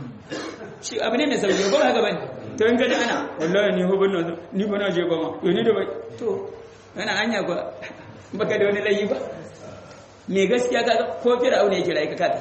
A: shi abu ne mai sauki ko haka bane to in ka ji ana wallahi ni ho banna ni bana je ba ma yo ni da bai to ana anya ko baka da wani layi ba me gaskiya ka ko fir'auna ya kiraye ka kada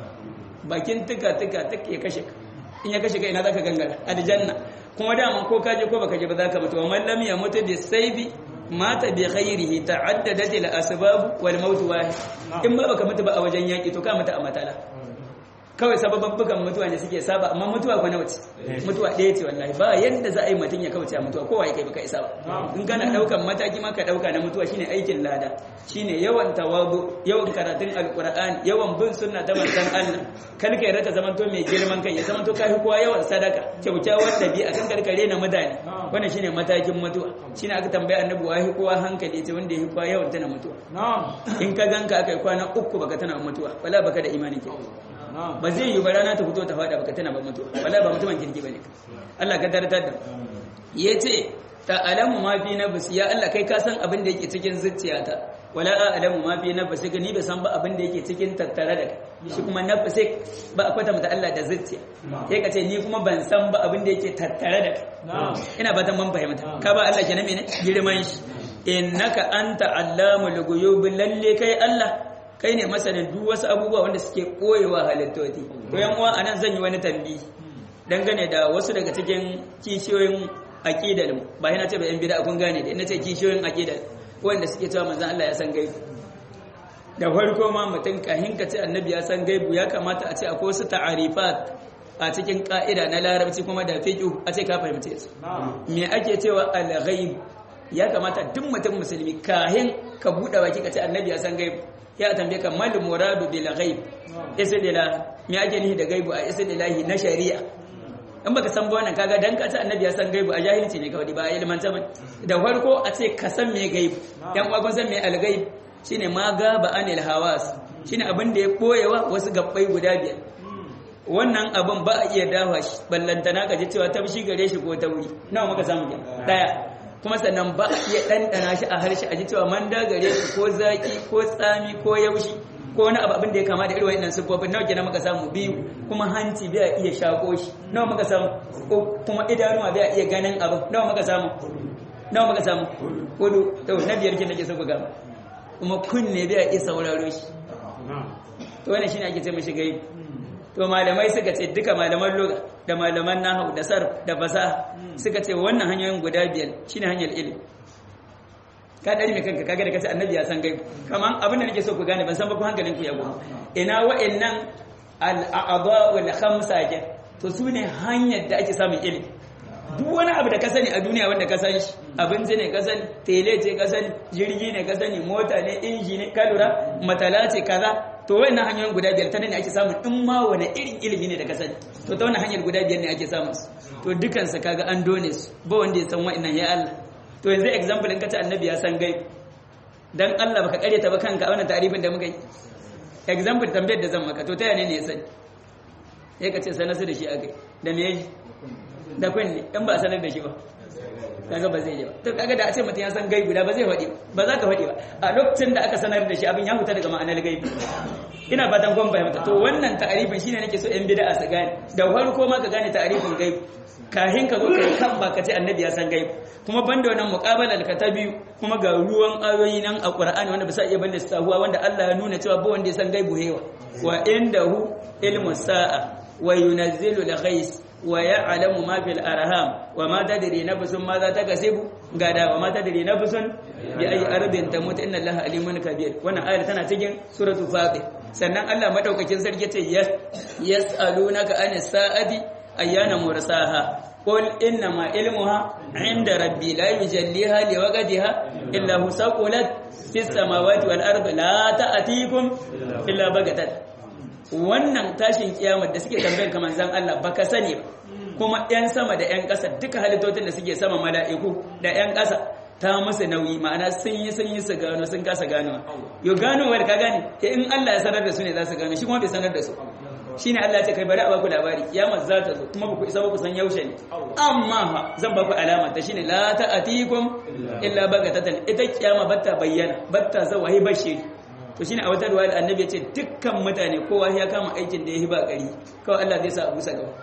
A: bakin tuka tuka take ya kashe ka in ya kashe ka ina zaka gangara aljanna kuma dama ko kaje ko baka je ba zaka mutu wa man lam yamutu bi saybi mata bi khairihi ta'addadat al asbab wal maut wahid in ma baka mutu ba a wajen yaki to ka mutu a matala kawai sababban mutuwa ne suke saba amma mutuwa ko nawa ce mutuwa ɗaya ce wallahi ba yanda za a yi mutun ya kauce mutuwa kowa ya kai baka isa ba in kana daukan mataki ma ka dauka na mutuwa shine aikin lada shine yawan tawabu yawan karatun alqur'ani yawan bin sunna ta manzon Allah kar ka yarda zamanto mai girman kai ya zamanto kai kowa yawan sadaka kyaukyawar dabi'a kan karkare na mutane wannan shine matakin mutuwa shine aka tambaya annabi wahi kowa hankali ce wanda yake kowa yawan tana mutuwa in ka ganka akai kwana uku baka tana mutuwa wala baka da imanin ki ba zai yi ba rana ta fito ta fada baka tana ba mutuwa wala ba mutumin kirki bane Allah ka tartar da yace ta'alamu ma fi nafsi ya Allah kai ka san abin da yake cikin zuciyata wala a'lamu ma fi nafsi ni ba san ba abin da yake cikin tattare da kai shi kuma nafsi ba akwai ta mata Allah da zuciya sai ka ce ni kuma ban san ba abin da yake tattare da kai ina fatan ban fahimta ka ba Allah kenan mene girman shi innaka anta allamul ghuyub lalle kai Allah kai ne masanin duk wasu abubuwa wanda suke koyewa halittoti to yan uwa anan zan yi wani tambayi dangane da wasu daga cikin kishiyoyin aqidar ba yana ce ba yan bid'a kun gane da ina ce kishiyoyin aqidar wanda suke cewa manzon Allah ya san gaibu da farko ma mutum kahin ka ce annabi ya san gaibu ya kamata a ce akwai wasu ta'arifat a cikin ka'ida na larabci kuma da fiqh a ce ka fahimce su me ake cewa al-ghaib ya kamata duk mutum musulmi kahin ka bude baki ka ce annabi ya san gaibu ya tambaye ka mal muradu bil ghaib isdila me ake nihi da gaibu a isdilahi na shari'a in baka san ba wannan kaga dan ka ce annabi ya san gaibu a jahilci ne kawai ba ilman ta da farko a ce ka san me gaibu dan uwa kun san me al ghaib shine ma gaba anil hawas shine abin da ya koyewa wasu gabbai guda biyar wannan abin ba a iya dafa shi ballantana ka ji cewa tabshi gare shi ko tauri nawa muka samu daya kuma sannan ba a iya ɗanɗana shi a harshe a ji cewa man dagare shi ko zaki ko tsami ko yaushi ko wani abu abin da ya kama da irin wannan siffofin nawa kenan muka samu biyu kuma hanci bai iya shako shi nawa muka samu kuma idanuwa bai iya ganin abu nawa muka samu nawa muka samu hudu to na biyar kin nake so ku gama kuma kunne bai iya sauraro shi to wannan shine ake ce mishi gaibi to malamai suka ce duka malaman lugha da malaman nahwu da sarf da fasaha suka ce wannan hanyoyin guda biyar shine hanyar ilimi ka dari me kanka kaga da kace annabi ya san gaibi kaman abin da nake so ku gane ban san ba ku hankalin ku ya goma ina wa'annan al-a'dha wal khamsa ke to sune hanyar da ake samun ilimi duk wani abu da ka sani a duniya wanda ka san shi abinci ne ka sani tele ce ka sani jirgi ne ka sani mota ne inji ne ka lura matala ce kaza to wannan hanyoyin guda biyar ta ne ake samun in ma wani irin ilimi ne da ka sani to ta wannan hanyar guda biyar ne ake samun su to dukan sa kaga an done su ba wanda ya san wa'annan ya Allah to yanzu example in kace annabi ya san gaib dan Allah baka kare ta ba kanka a wannan tarifin da muka yi example tambayar da zan maka to ta yana ne ya sani sai ka ce sanar da shi akai da me yaji da kunni in ba sanar da shi ba kaga ba zai yi ba to kaga da a ce mutum ya san gaibi da ba zai faɗi ba za ka faɗi ba a lokacin da aka sanar da shi abin ya huta daga ma'anar gaibi ina fatan kun fahimta to wannan ta'arifin shine nake so yan bid'a su gane da farko ma ka gane ta'arifin gaibi kahin ka zo kai kan ba ka ce annabi ya san gaibi kuma banda wannan muqabalar ka ta biyu kuma ga ruwan ayoyi nan a Qur'ani wanda ba sa iya banda sahuwa wanda Allah ya nuna cewa ba wanda ya san gaibu hewa wa indahu ilmu sa'a wa yunazzilu al-ghais wa ya'lamu ma fil arham wa ma tadri nafsun ma za ta kasibu gada wa ma tadri nafsun bi ayi ardin tamut inna allaha alimun kabir wannan ayar tana cikin suratu fatir sannan Allah madaukakin sarki ce yas'alunaka anis sa'ati ayyana mursaha qul inna ma ilmuha 'inda rabbi la yujalliha liwaqtiha illa hu saqulat fis samawati wal ardi la ta'tikum illa bagatan wannan tashin kiyamar da suke tambayar kamar zan Allah baka sani ba kuma ɗan sama da ɗan ƙasa duka halittotin da suke sama mala'iku da ɗan ƙasa ta musu nauyi ma'ana sun yi sun yi su gano sun kasa gano yo gano wanda ka gane in Allah ya sanar da su ne za su gano shi kuma bai sanar da su shine Allah ya ce kai bari a baku labari kiyamar za ta zo kuma ba ku isa ba ku san yaushe ne amma fa zan baku alama ta shine la ta'atikum illa bagatatan ita kiyama batta bayyana batta zawahi bashiri to shine a wata ruwaya annabi ya ce dukkan mutane kowa ya kama aikin da ya hiba kari kawai Allah zai sa a busa gaba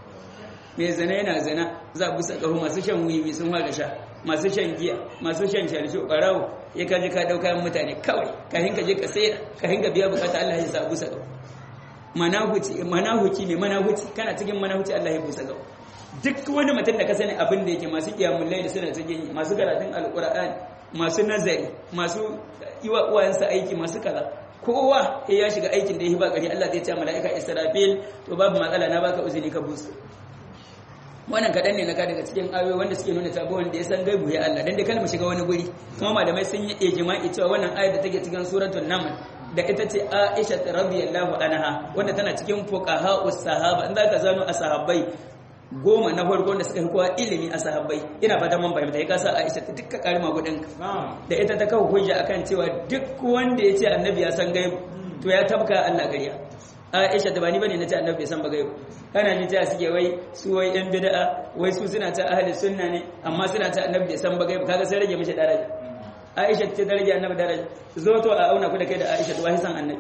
A: mai zina yana zina za a busa gaba masu shan wiwi sun fara sha masu shan giya masu shan sharsho barawo ya kaje ka dauka mutane kawai kafin ka je ka sayar kafin ka biya bukata Allah ya sa a busa gaba manahuci manahuci ne manahuci kana cikin manahuci Allah ya busa gaba duk wani mutum da ka sani abin da yake masu kiyamul layl suna cikin masu karatun alqur'ani masu nazari masu iwa uwayensa aiki masu kaza kowa ya shiga aikin da ya ba gari Allah zai ce mala'ika Israfil to babu matsala na baka uzuri ka busa wannan kadan ne na ka daga cikin ayoyi wanda suke nuna tabo wanda ya san gaibu ya Allah dan da kalmar shiga wani guri kuma malamai sun yi ijma'i cewa wannan ayar da take cikin suratul naml da ita ce Aisha radhiyallahu anha wanda tana cikin fuqaha us-sahaba in zaka zano a sahabbai goma na farko da suka kowa ilimi a sahabbai ina fata mun bayyana ya kasa Aisha ta dukkan karima gudun da ita ta kawo hujja akan cewa duk wanda ya ce annabi ya san gaibu to ya tabka Allah gariya Aisha da bani bane nace annabi bai san ba gaibu kana ji ta suke wai su wai yan bid'a wai su suna ta ahli sunna ne amma suna ta annabi bai san ba gaibu kaga sai rage mishi daraja Aisha ta daraja annabi daraja zo to a auna ku da kai da Aisha to wai san annabi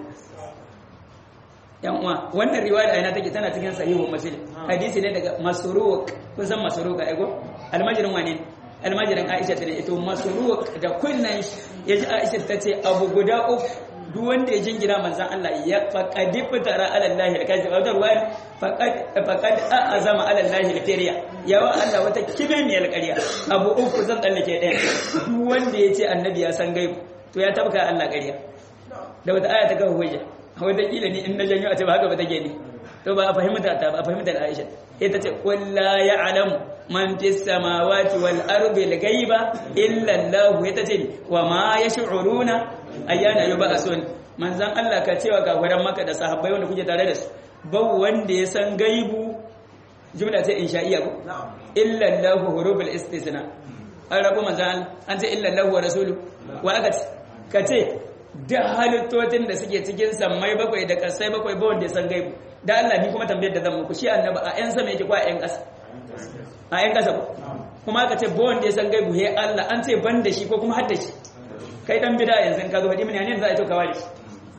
A: yan uwa wannan riwaya ina take tana cikin sahihu muslim hadisi ne daga masruq kun san masruq ai go almajirin wane almajirin Aisha ta ne ito masruq da kunnan yaji Aisha ta ce abu guda uku duk wanda ya jingira manzon Allah ya faqadi fitara ala Allah alkaji wa darwan faqad faqad azama ala Allah alfiriya yawa Allah wata kibe mai alƙarya abu uku zan tsallake ɗaya duk wanda ya ce annabi ya san gaibu to ya tabka Allah ƙarya da wata aya ta ga hujja wataƙila ni in na janyo a ce ba haka ba take ne to ba a fahimta ta ba a fahimta da Aisha ita ce qul la ya'lamu man fis samawati wal ardi al ghaiba illa Allah ita ce wa ma yash'uruna ayyana yub'asun manzan Allah ka cewa gafaran maka da sahabbai wanda kuke tare da su babu wanda ya san gaibu jumla ce insha'iyya ko illa Allah huruful istisna an rabu manzan an ce illa Allah wa rasuluhu wa aka ka ce da halittocin da suke cikin sammai bakwai da kasai bakwai ba wanda ya san gaibu da Allah ni kuma tambayar da zan muku shi annabi a ƴan sama yake ko a ƴan ƙasa a ƴan ƙasa kuma aka ce ba wanda ya san gaibu he Allah an ce ban da shi ko kuma har da shi kai dan bid'a yanzu ka zo hadi mini ne za a to kawai shi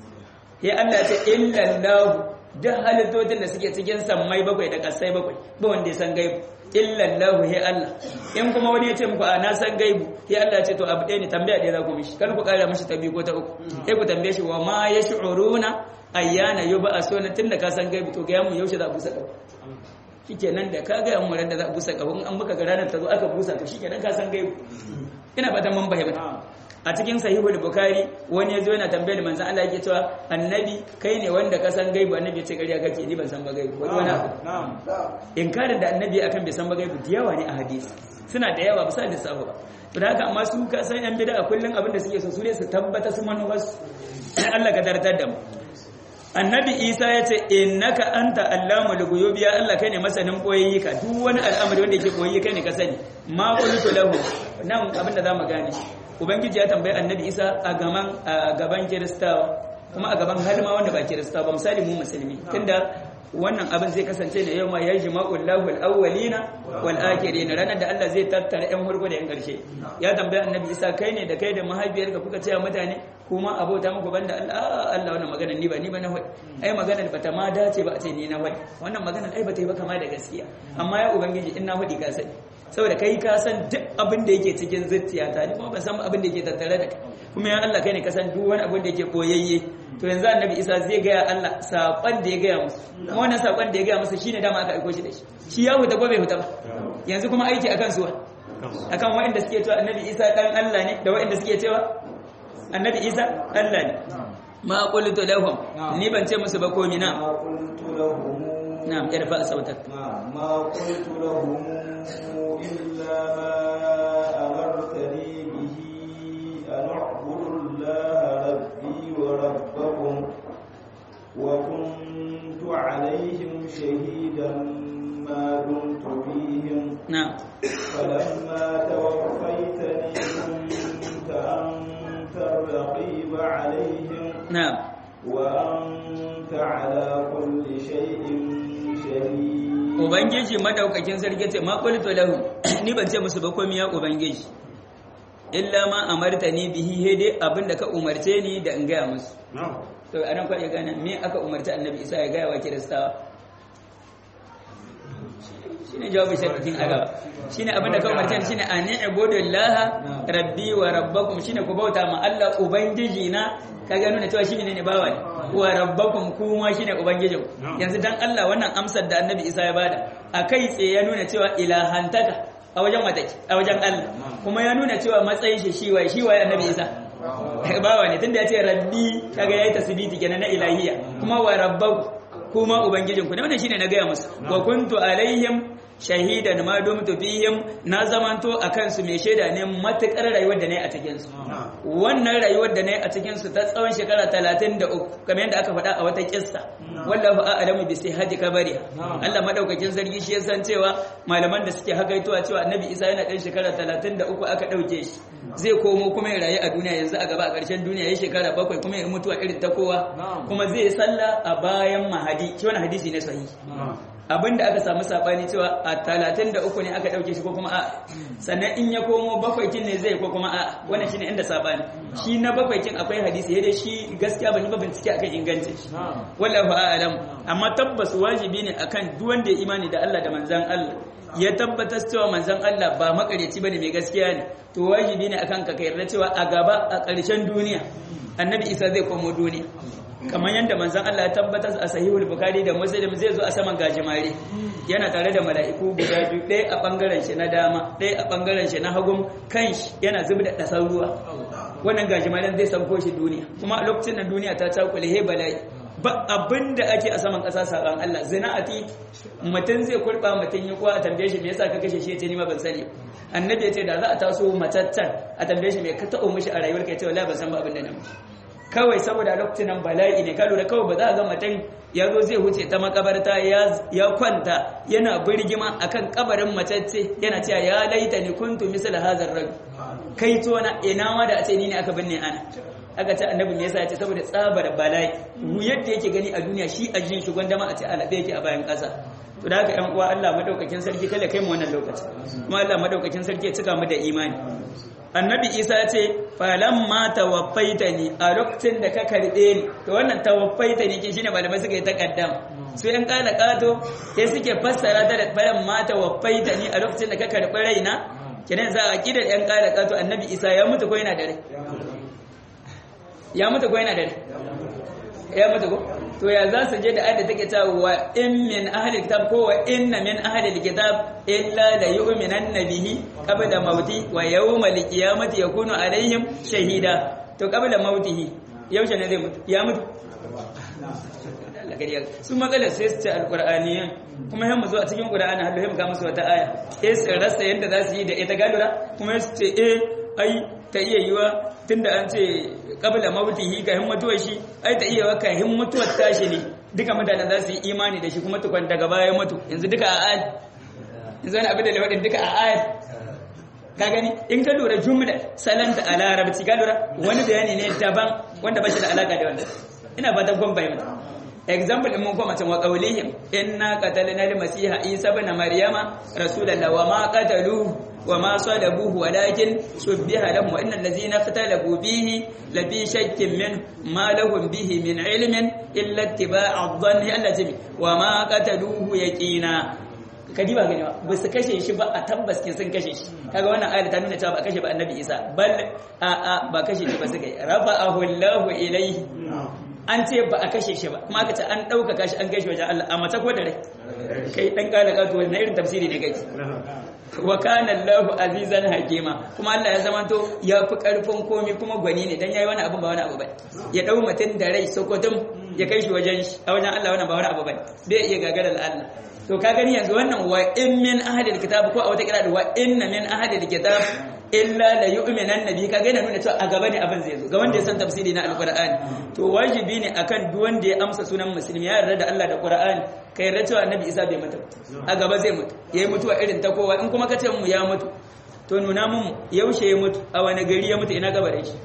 A: he Allah ya ce illa Allah da halittocin da suke cikin sammai bakwai da kasai bakwai ba wanda ya san gaibu illa Allah he Allah in kuma wani ya ce muku a na san gaibu he Allah ya ce to abu ɗaya ne tambaya ɗaya za ku mishi kar ku ƙara mishi ta biyu ko ta uku sai ku tambaye shi wa ma yash'uruna ayyana yub'asuna tunda ka san gaibu to ga mu yaushe za a busa kawo shikenan da ka ga mu ran da za a busa kawo in an muka ga ranar ta zo aka busa to shikenan ka san gaibu ina fatan mun bayyana a cikin sahihul bukhari wani yazo yana tambayar manzon Allah yake cewa annabi kai ne wanda ka san gaibu annabi ya ce ƙarya kake ni ban san ba gaibu wani wani abu inkarin da annabi akan bai san ba gaibu da yawa ne a hadisi suna da yawa ba sa da sahu ba to da haka amma su ka san yan bid'a kullun abin da suke so su ne su tabbata su manuwar Allah ka dartar da mu annabi Isa ya ce innaka anta allamul ghuyub ya Allah kai ne masanin koyayyika duk wani al'amari wanda yake koyayyi kai ne ka sani ma qultu lahu nan abin da zamu gane ubangiji ya tambayi annabi Isa a gaban a gaban kiristawa kuma a gaban halma wanda ba kiristawa ba misali mu musulmi tunda wannan abin zai kasance ne yau ma yajma'ul lahu al-awwalina wal akhirin ranar da Allah zai tattara ɗan farko da ɗan ƙarshe ya tambayi annabi Isa kai ne da kai da mahaifiyarka kuka ce mutane kuma abota muku banda Allah Allah wannan magana ni ba ni ba na faɗi ai magana ba ta ma dace ba a ce ni na faɗi wannan magana ai ba ta yi ba kama da gaskiya amma ya ubangiji in na faɗi ka sani saboda kai ka san duk abin da yake cikin zuciyata ni kuma ban san abin da yake tattare da kai kuma ya Allah kai ne ka san duk wani abin da yake koyayye to yanzu annabi Isa zai ga Allah sakon da ya ga musu kuma wannan sakon da ya ga musu shine dama aka aiko shi da shi shi ya huta ko bai huta ba yanzu kuma aiki akan suwa akan waɗanda suke cewa annabi Isa dan Allah ne da waɗanda suke cewa annabi Isa Allah ne ma qultu lahum ni ban ce musu ba komai na
B: ما قلت لهم
A: na'am irfa sautak
B: نعم ما قلت لهم إلا ما أمرتني به أن أعبدوا الله ربي وربكم وكنت عليهم شهيدا ما دمت فيهم
A: na'am
B: فلما توفيتني كنت أنت الرقيب عليهم
A: na'am
B: وأنت على كل شيء شهيد
A: ubangiji madaukakin sarki ce ma qultu lahum ni ban ce musu ba komai ya ubangiji illa ma amartani bihi hede abinda ka umarce ni da in ga musu to anan kwa ya gane me aka umarci annabi Isa ya ga wa kiristawa shine jawabin shirkin agaba shine abinda ka umarce ni shine ani ibudullaha rabbi wa rabbakum shine ku bauta ma Allah ubangiji na kaga nuna cewa shine ne bawa ne wa rabbakum kuma shine ubangijin yanzu dan Allah wannan amsar da annabi Isa ya bada akai tsaye ya nuna cewa ilahantaka a wajen mataki a wajen Allah kuma ya nuna cewa matsayin shi shi waye shi waye annabi Isa bawa ne tunda ya ce rabbi kaga yayi tasbiti kenan na ilahiyya kuma wa rabbaku kuma ubangijinku ne wannan shine na gaya musu wa kuntu alaihim shahidan ma dumtu fihim na zamanto akan su mai shaida ne matukar rayuwar da nayi a cikin su wannan rayuwar da nayi a cikin su ta tsawon shekara talatin da uku kamar yadda aka faɗa a wata kissa wallahu a'lamu bi sihhati kabari Allah madaukakin sarki shi ya san cewa malaman da suke hakaitowa cewa annabi Isa yana dan shekara talatin da uku aka dauke shi zai komo kuma ya rayu a duniya yanzu a gaba a ƙarshen duniya ya shekara bakwai kuma ya mutuwa irin ta kowa kuma zai sallah a bayan mahadi shi wannan hadisi ne sahihi abinda aka samu sabani cewa a talatin da uku ne aka dauke shi ko kuma a sannan in ya komo bakwai kin ne zai ko kuma a wannan shine inda sabani shi na bakwai kin akwai hadisi yadda shi gaskiya ban yi ba bincike akan ingancin shi wallahu a'lam amma tabbas wajibi ne akan duk wanda ya imani da Allah da manzon Allah ya tabbatar cewa manzon Allah ba makareci bane mai gaskiya ne to wajibi ne akan ka yarda cewa a gaba a ƙarshen duniya annabi Isa zai komo duniya kamar yadda manzon Allah ya tabbatar a sahihul bukhari da muslim zai zo a saman gajimare yana tare da mala'iku guda biyu ɗaya a bangaren shi na dama ɗaya a bangaren shi na hagun kanshi yana zubda dasar ruwa wannan gajimaren zai sauko shi duniya kuma a lokacin da duniya ta takule he bala'i ba abinda ake a saman ƙasa saban Allah zina'ati mutum zai kurba mutum yi kuwa a tambaye shi me yasa ka kashe shi ya ce ni ma ban sani annabi ya ce da za a taso matattan a tambaye shi me ka ta'o mishi a rayuwarka ya ce wallahi ban san ba abin da na mishi kawai saboda lokacin nan bala'i ne ka lura kawai ba za a ga mutum ya zo zai huce ta makabarta ya kwanta yana birgima akan kabarin matacce yana cewa ya laita ni kuntu misal hazar rajul kai to na ina ma da a ce ni ne aka binne ana aka ce annabi me yasa ya ce saboda tsabar bala'i yadda yake gani a duniya shi a jin shi gwandama a ce alabe yake a bayan ƙasa to da haka ƴan uwa Allah madaukakin sarki kala kai mu wannan lokaci kuma Allah madaukakin sarki ya cika mu da imani annabi Isa ya ce falamma tawaffaitani a lokacin da ka karbe ni to wannan tawaffaitani kin shine malamai suka yi takaddam su yan kala kato sai suke fassara ta da falamma tawaffaitani a lokacin da ka karbe raina kenan za a kidar yan kala kato annabi Isa ya mutu ko yana da rai ya mutu ko yana da rai ya mutu ko to ya za su je da ayat da take cewa wa in min ahli kitab ko wa inna min ahli kitab illa la yu'minanna bihi qabla mauti wa yawmal qiyamati yakunu alaihim shahida to qabla mautihi yaushe ne zai mutu ya mutu su matsalar sai su ce alqur'aniyan kuma yan mu zo a cikin qur'ani har mu ga musu wata aya sai su rasa yanda za su yi da ita galura kuma su ce eh ai ta iya yiwa tunda an ce qabla mautihi ka himmatuwar shi ai ta iya waka himmutuwar tashi ne duka mutane za su yi imani da shi kuma tukun daga baya mutu yanzu duka a ayat yanzu wani abin da lawadin duka a ayat ka gani in ka lura jumla salanta a larabci ka lura wani bayani ne daban wanda ba shi da alaka da wannan ina fatan kun bayyana example din mun kuma can wa qawlihim inna qatalna al-masiha isa ibn maryama rasulullah wa ma qataluhu wa ma salabuhu walakin shubbiha lahum wa innal ladzina qatalu bihi la fi shakkin min ma lahum bihi min ilmin illa ittiba'a adh-dhanni allati wa ma qataluhu yaqina kadi ba gani ba su kashe shi ba a tabbas kin sun kashe shi kaga wannan ayat ta nuna cewa ba kashe ba annabi isa bal a a ba kashe shi ba suka yi rafa'ahu Allahu ilayhi an ce ba a kashe shi ba kuma aka ce an ɗaukaka shi an gaishe wajen Allah a mace ko da rai kai ɗan ƙala ƙato na irin tafsiri ne kai wa kana Allahu azizan hakima kuma Allah ya zama to ya fi ƙarfin komi kuma gwani ne dan yayi wani abu ba wani abu ba ya dau mutun da rai sokotum ya kai shi wajen shi a wajen Allah wannan ba wani abu ba bai iya gagarar Allah to ka gani yanzu wannan wa in min ahadil kitab ko a wata kira da wa inna min ahadil kitab illa la yu'minan nabi ka ga yana nuna cewa a gaba ne abin zai zo ga wanda ya san tafsiri na alqur'ani to wajibi ne akan duk wanda ya amsa sunan musulmi ya yarda da Allah da qur'ani ka yarda cewa annabi Isa bai mutu a gaba zai mutu yayi mutuwa irin ta kowa in kuma ka ce mu ya mutu to nuna mun yaushe ya mutu a wani gari ya mutu ina gabarin shi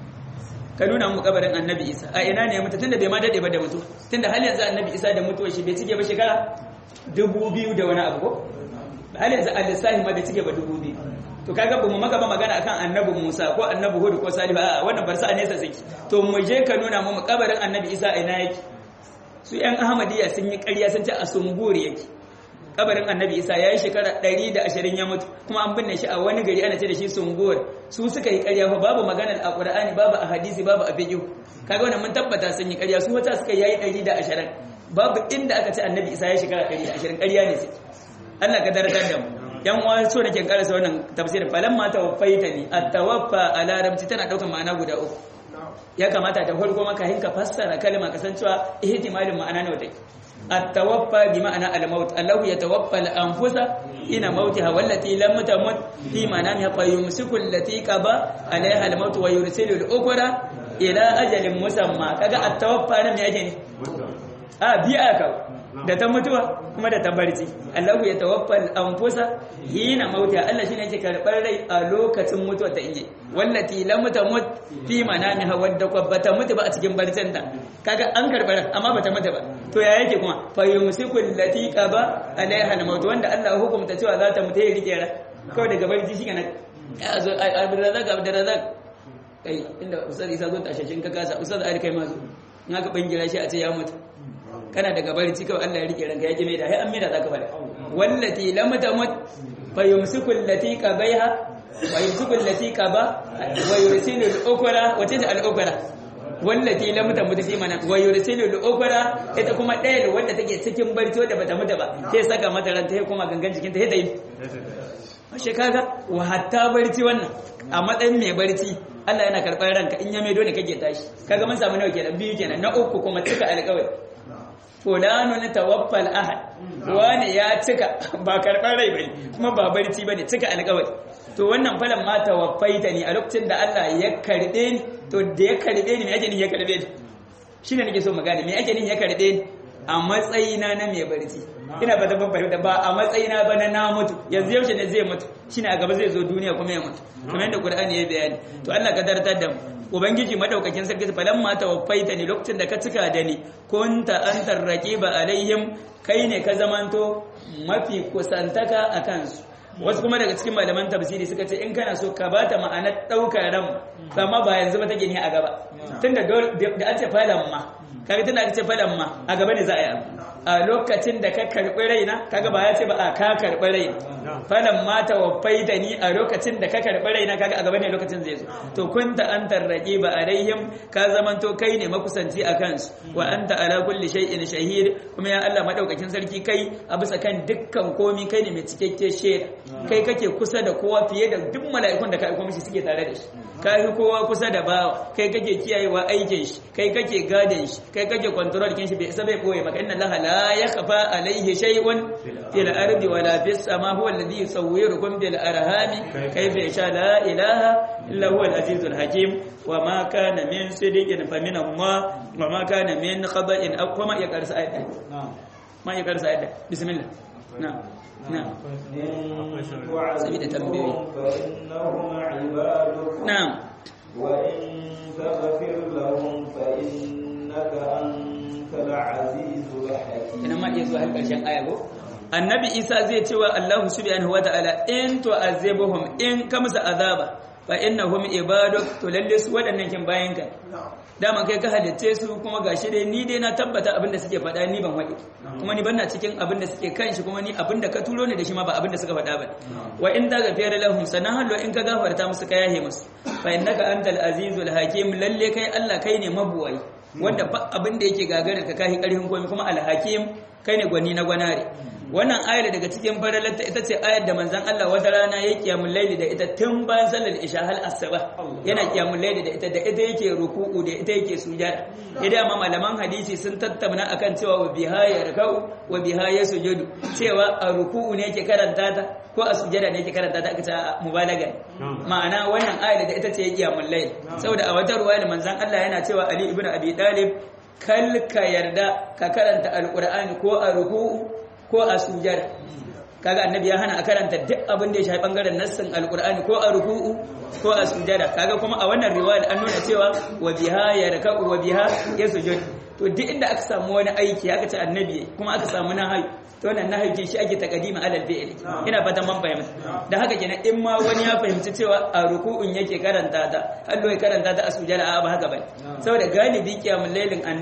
A: ka nuna mu kabarin annabi Isa a ina ne ya mutu tunda bai ma dade ba da mutu tunda har yanzu annabi Isa da mutuwar shi bai cike ba shekara dubu biyu da wani abu ko har yanzu al-lissahi ma bai cike ba dubu biyu to kaga bamu maka ba magana akan annabi Musa ko annabi Hud ko Salih a wannan barsa a nesa saki to mu je ka nuna mu kabarin annabi Isa ina yake su yan Ahmadiyya sun yi ƙarya sun ce a Sumburi yake kabarin annabi Isa yayi shekara ɗari da ashirin ya mutu kuma an binne shi a wani gari ana ce da shi Sumbur su suka yi ƙarya fa babu maganar a Qur'ani babu a hadisi babu a fiqh kaga wannan mun tabbata sun yi ƙarya su wata suka yayi ɗari da ashirin babu inda aka ce annabi Isa ya shekara ɗari da ashirin ƙarya ne sai Allah ka darajar da mu yan uwa so nake karasa wannan tafsirin falamma tawaffaitani at-tawaffa a larabci tana daukar ma'ana guda uku ya kamata da farko maka hinka fassara kalma kasancewa ihtimalin ma'ana ne wadai at-tawaffa bi ma'ana al-maut Allahu yatawaffa al-anfusa ina mautiha wallati lam tamut fi manamiha fa yumsiku allati qaba alaiha al-maut wa yursilu al-ukhra ila ajalin musamma kaga at-tawaffa nan me yake ne a biya ka da ta mutuwa kuma da ta barci Allahu ya tawaffal anfusa hina mautiha Allah shine yake karbar rai a lokacin mutuwa ta inje wallati lam tamut fi manamiha wadda bata mutu ba a cikin barcin ta kaga an karbar amma bata mutu ba to ya yake kuma fa yumsiku allati qaba alaiha al-maut wanda Allah hukunta cewa za ta mutu ya rike ra kawai daga barci shi kana ya zo Abdurrazzaq Abdurrazzaq kai inda ustaz Isa zo ta shashin ka kasa ustaz Ali kai ma zo in aka bangira shi a ce ya mutu kana daga barci kawai Allah ya rike ranka ya kime da hai an mida zaka fada wallati lam tamut fa yumsiku allati qabaiha wa yumsiku allati qaba wa yursilu al-ukhra wa tad'a al-ukhra wallati lam tamut fi mana wa yursilu al-ukhra ita kuma ɗaya wanda take cikin barci wanda bata mutu ba sai saka mata ranta sai kuma gangan jikin ta sai dai ashe kaga wa hatta barci wannan a matsayin mai barci Allah yana karɓar ranka in ya mai dole kake tashi kaga mun samu nawa kenan biyu kenan na uku kuma cika alƙawari fulanun tawaffal ahad wani ya cika ba karɓar rai bane kuma ba barci bane cika alƙawari to wannan falan ma tawaffaita ni a lokacin da Allah ya karɓe ni to da ya karɓe ni me ake ni ya karɓe ni shine nake so magana me ake ni ya karɓe ni a matsayina na mai barci ina ba da babbar da ba a matsayina ba na na mutu yanzu yaushe ne zai mutu shine a gaba zai zo duniya kuma ya mutu kamar yadda Qur'ani ya bayani to Allah ka dartar da mu ubangiji madaukakin sarki falamma tawaffaita ni lokacin da ka cika da ni kunta antar raqiba alaihim kai ne ka zamanto mafi kusantaka akan su wasu kuma daga cikin malaman tafsiri suka ce in kana so ka bata ma'anar daukar ran amma ba yanzu ba take ne a gaba tunda da an ce falamma kaga tunda aka ce falamma a gaba ne za a yi a lokacin da ka karbi raina kaga ba ya ce ba a ka karbi raina falamma tawaffaita ni a lokacin da ka karbi raina kaga a gaba ne lokacin zai zo to kunta antar raqiba alaihim ka zamanto kai ne makusanci akan su wa anta ala kulli shay'in shahid kuma ya Allah madaukakin sarki kai a bisa kan dukkan komi kai ne mai cikakke shaida kai kake kusa da kowa fiye da duk mala'ikun da ka aika mishi suke tare da shi kai kowa kusa da bawa kai kake kiyayewa aikin shi kai kake gadin shi kai kake control kin shi bai isa bai koye maka inna allaha la yakhfa alayhi shay'un fil ardi wala fis sama huwa alladhi yusawwirukum bil arhami kayfa yasha la ilaha illa huwa al azizul hakim wa ma kana min sidiqin fa min Allah wa ma kana min khaba'in aw kuma ya karsa ayat ma ya karsa ayat bismillah na'am نعم سبيل تنبيه نعم
B: وإن تغفر لهم فإنك أنت العزيز الحكيم
A: إنما يزوى هالكرشان آية النبي إيسا زي تيوى الله سبحانه وتعالى إن تعذبهم إن كمس عذابا فإنهم عبادك تللس ودنكم باينك dama kai ka halitte su kuma gashi dai ni dai na tabbata abinda suke faɗa ni ban waɗi kuma ni banna cikin abinda suke kan shi kuma ni abinda ka turo ni da shi ma ba abinda suka faɗa ba wa in da gafara lahum sanan hallo in ka gafarta musu ka yahe musu fa innaka antal azizul hakim lalle kai Allah kai ne mabuwai wanda ba abinda yake gagarar ka kai karhin komai kuma al hakim kai ne gwani na gwanare wannan ayar daga cikin faralarta ita ce ayar da manzon Allah wata rana yake kiyamul laili da ita tun bayan sallar isha hal asuba yana kiyamul laili da ita da ita yake ruku'u da ita yake sujada idan ma malaman hadisi sun tattauna akan cewa wa biha yarkau wa biha yasjudu cewa a ruku'u ne yake karanta ta ko a sujada ne yake karanta ta aka ce mubalaga ma'ana wannan ayar da ita ce yake kiyamul laili saboda a wata ruwaya manzon Allah yana cewa Ali ibn Abi Talib kal ka yarda ka karanta alqur'ani ko a ruku'u ko a sujada kaga annabi ya hana a karanta duk abin da ya shafi bangaren nassin alqur'ani ko a ruku'u ko a sujada kaga kuma a wannan riwaya an nuna cewa wa biha yarka'u wa biha yasjud to duk inda aka samu wani aiki aka ce annabi kuma aka samu nahayi to wannan nahayi shi ake takadima alal fi'li ina fatan man fahimta da haka kenan in ma wani ya fahimci cewa a ruku'un yake karanta ta Allah ya karanta ta a sujada a ba haka bane saboda galibi kiyamul lailin annabi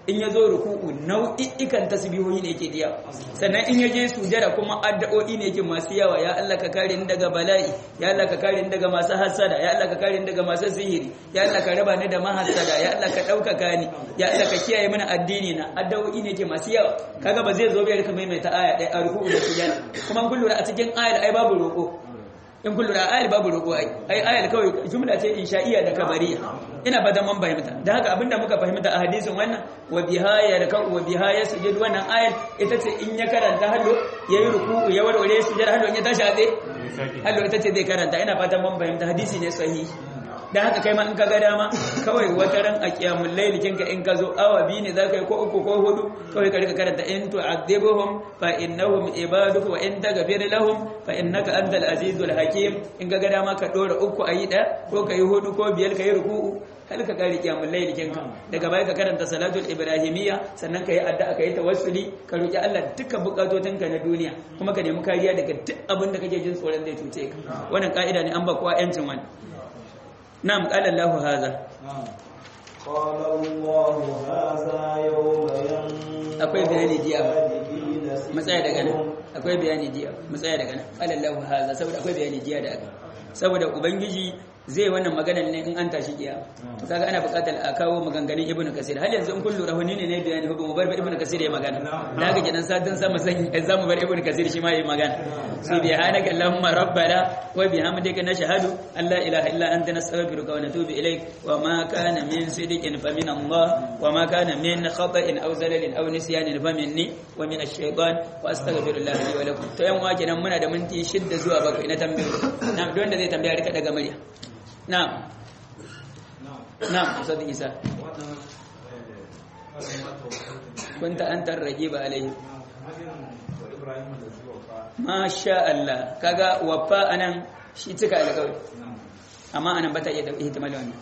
A: in yazo ruku'u nau'i'ikan tasbihohi ne yake diya sannan in yaje sujada kuma addu'o'i ne yake masu yawa ya Allah ka kare ni daga bala'i ya Allah ka kare ni daga masu hasada ya Allah ka kare ni daga masu sihiri ya Allah ka raba ni da mahasada ya Allah ka ɗaukaka ni ya Allah ka kiyaye mana addini na addu'o'i ne yake masu yawa kaga ba zai zo bai rika maimaita aya ɗaya a ruku'u da sujada kuma kun lura a cikin ayar ai babu roko in kun lura ayar babu roko ai ai ayar kawai jumla ce insha'iyya da kabariya ina fatan mun fahimta dan haka abinda muka fahimta a hadisin wannan wa bihaya da kan wa bihaya sujud wannan ayar ita ce in ya karanta hallo yayi ruku'u ya warware sujada hallo in ya tashi a tsaye hallo ita ce zai karanta ina fatan mun fahimta hadisi ne sahihi dan haka kai ma in ka ga dama kawai wata ran a kiyamul layl kinka in ka zo awa biyu ne zaka yi ko uku ko hudu kawai ka rika karanta in tu'adhibuhum fa innahum ibaduka wa in taghfir lahum fa innaka antal azizul hakim in ka ga dama ka dora uku ayi da ko kai hudu ko biyar kai ruku'u kal ka kare kiyamul layl kinka daga baya ka karanta salatul ibrahimiyya sannan ka yi addu'a ka yi tawassuli ka roki Allah dukkan bukatotinka na duniya kuma ka nemi kariya daga duk abin da kake jin tsoron zai cuce ka wannan ka'ida ne an ba kowa yancin wani نعم قال الله هذا
B: قال الله هذا يوم ينفع
A: akwai bayani jiya matsaya daga nan akwai bayani jiya matsaya daga nan qala Allah haza saboda akwai bayani jiya da aka saboda ubangiji zai wannan maganar ne in an tashi kiyama to kaga ana buƙatar a kawo maganganun ibnu kasir har yanzu in kun lura hunni ne ne bayani ko mu bar ibnu kasir ya magana da haka kenan satin sama san zamu bar ibnu kasir shi ma ya magana subhanaka allahumma rabbana wa bihamdika nashhadu an la ilaha illa anta nastaghfiruka wa natubu ilayk wa ma kana min sidqin fa min Allah wa ma kana min khata'in aw zalalin aw nisyanin fa minni wa min ash-shaytan wa astaghfirullah li wa lakum to yan wa kenan muna da minti shida zuwa bakwai na tambayoyi na don wanda zai tambaya rika daga murya na'am na'am ustad Isa kunta anta ar-raqib alayhi masha Allah kaga wafa anan shi cika alƙawari amma anan bata iya dauki ihtimali wannan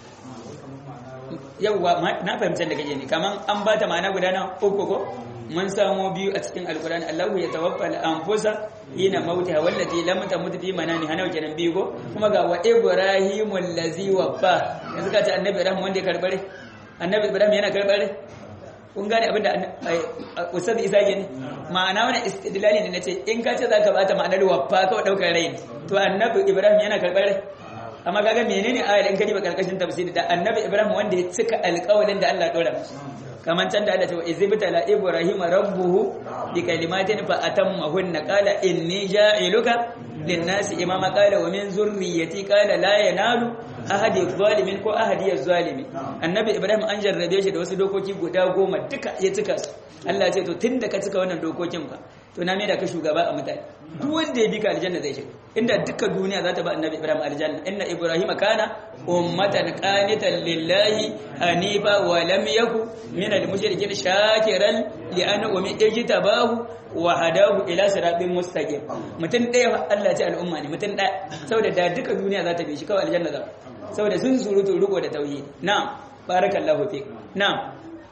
A: yawa na fahimtar da kake ne kaman an bata ma'ana guda na uku ko mun samu biyu a cikin alkurani Allahu ya tawaffa al-anfusa hina mautiha wallati lam tamut fi manani hana kenan biyu ko kuma ga wa ibrahimul ladzi waffa yanzu ka ce annabi Ibrahim wanda ya karbare annabi Ibrahim yana karbare kun gane abinda ustaz Isa gani ma'ana wannan istidlali ne nace in ka ce zaka bata ma'anar waffa ka daukar rai to annabi Ibrahim yana karbare amma kaga menene ayar in ka diba karkashin tafsiri da annabi Ibrahim wanda ya cika alƙawarin da Allah ya dora masa kaman can da Allah ce wa izibtala ibrahima rabbuhu bi kalimatin fa atammahunna qala inni ja'iluka lin-nasi imama qala wa min zurriyyati qala la yanalu ahadi zalimin ko ahadi zalimi annabi ibrahim an jarrabe shi da wasu dokoki guda goma duka ya cika su Allah ya ce to tunda ka cika wannan dokokin fa to na mai da ka shugaba a mutane duk wanda ya bi ka aljanna zai shiga inda duka duniya za ta ba annabi ibrahim aljanna inna ibrahima kana ummatan qanitan lillahi hanifa wa lam yaku min al-mushrikin shakiran li an'ami ijtabahu wa hadahu ila siratin mustaqim mutun daya Allah ce al'umma ne mutun daya saboda da duka duniya za ta bi shi kawai aljanna za saboda sun surutu riko da tauhid na'am barakallahu fik na'am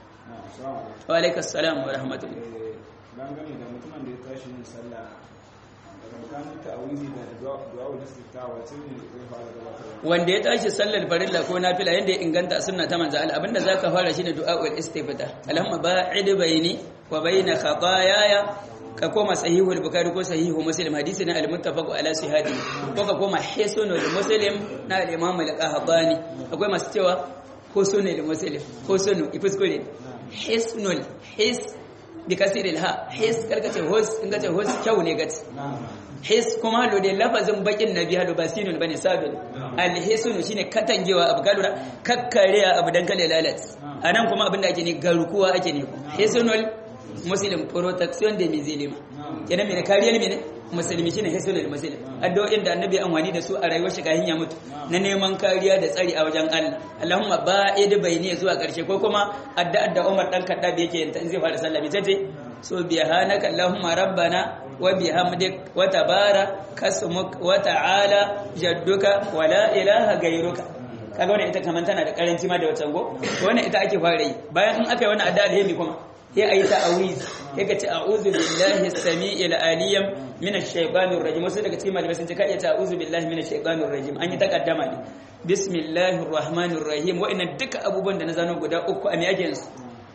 A: wa alaikas salam wa rahmatullah
D: dangane da mutumin da ya tashi yin sallah daga mutanen ta'awizi da du'a da sita wace ne zai fara gabatarwa
A: wanda ya tashi sallar farilla ko nafila yanda ya inganta sunna ta manzo Allah abinda zaka fara shine du'aul istifta allahumma ba'id baini wa baina khataayaya ka koma sahihul bukhari ko sahihu muslim hadisi na al-muttafaq ala sihhati ko ka koma hisunul muslim na al-imam al-qahtani akwai masu cewa husunul muslim husunu ifuskure hisnul his bi kasiril ha his karkace hus in kace hus kyau ne gaci his kuma lo da lafazin bakin nabi hado basinul bani sabil al-hisnu shine katangewa abu galura kakkariya abu dan kale lalat anan kuma abin da ake ne garukuwa ake ne hisnul muslim protection de muslima kenan mene kariya ne mene musulmi shine hisnul muslim addu'o'in da annabi an wani da su a rayuwar shi kahin ya mutu na neman kariya da tsari a wajen Allah Allahumma ba'id baini zuwa karshe ko kuma addu'ar da Umar dan Kaddabi yake yin ta in zai fara sallah me tace so bihanaka Allahumma rabbana wa bihamdik wa tabaraka ismuk wa ta'ala jadduka wa la ilaha ghayruka kaga wannan ita kaman tana da karanci ma da wancan go to wannan ita ake fara yi bayan in aka yi wannan addu'a da yemi kuma sai ayi ta'awiz sai ka ce a'udhu billahi as-sami'il aliyam minash shaitanir rajim wasu daga cikin malamai sun ce ka iya ta'udhu billahi minash shaitanir rajim an yi takaddama ne bismillahir rahmanir rahim wa'annan duka abubuwan da na zano guda uku a me ake yansu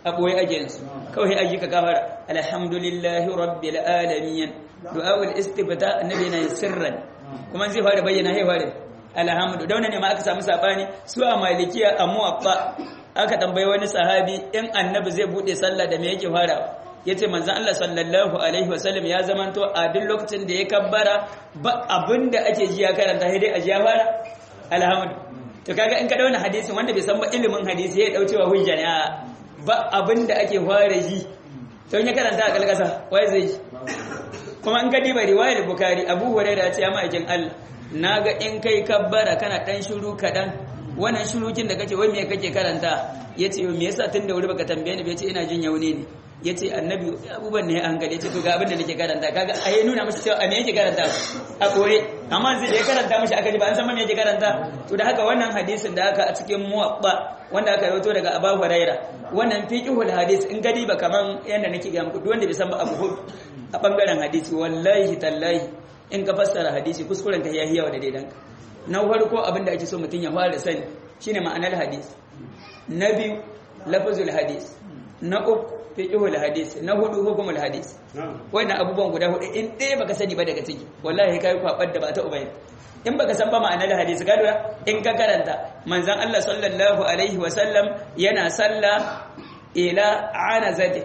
A: a boye ake yin su kawai aji ka kafara alhamdulillahi rabbil alamin du'aul istifta annabi yana sirran kuma zai fara bayyana sai fara alhamdu da wannan ne ma aka samu sabani su a malikiya a muwaffa aka tambayi wani sahabi in annabi zai bude sallah da me yake farawa yace manzon Allah sallallahu alaihi wasallam ya zamanto a duk lokacin da ya kabbara ba abinda ake ji ya karanta sai dai a ji ya fara alhamdu to kaga in ka dauna hadisin wanda bai san ba ilimin hadisi ya daucewa hujja ne ba abinda ake fara ji to in ya karanta a kalkasa wai zai ji kuma in ka diba riwayar Bukhari Abu Hurairah ya ce ya ma'aikin Allah naga in kai kabbara kana dan shiru kadan wannan shirukin da kake wai me kake karanta yace me yasa tunda wuri baka tambaye ni bai ce ina jin yaune ne yace annabi abuban ne hankali yace to ga abin da nake karanta kaga ai nuna mishi cewa me yake karanta a kore amma zai ya karanta mishi aka ji ba an san me yake karanta to da haka wannan hadisin da aka a cikin muwabba wanda aka rawaito daga Abu Hurairah wannan fiqhul hadis in gadi ba kaman yanda nake ga muku duk wanda bai san ba abu hudu a bangaren hadisi wallahi tallahi in ka fassara hadisi kuskuren ka yayi yawa da daidanka na farko abin da ake so mutun ya fara sani shine ma'anar hadisi na biyu lafazul hadis na uku fiqhul hadis na hudu hukumul hadis wannan abubuwan guda hudu in ɗaya baka sani ba daga ciki wallahi kai kwabar da ba ta ubayi in baka san ba ma'anar hadisi ka lura in ka karanta manzon Allah sallallahu alaihi wa sallam yana salla ila anazati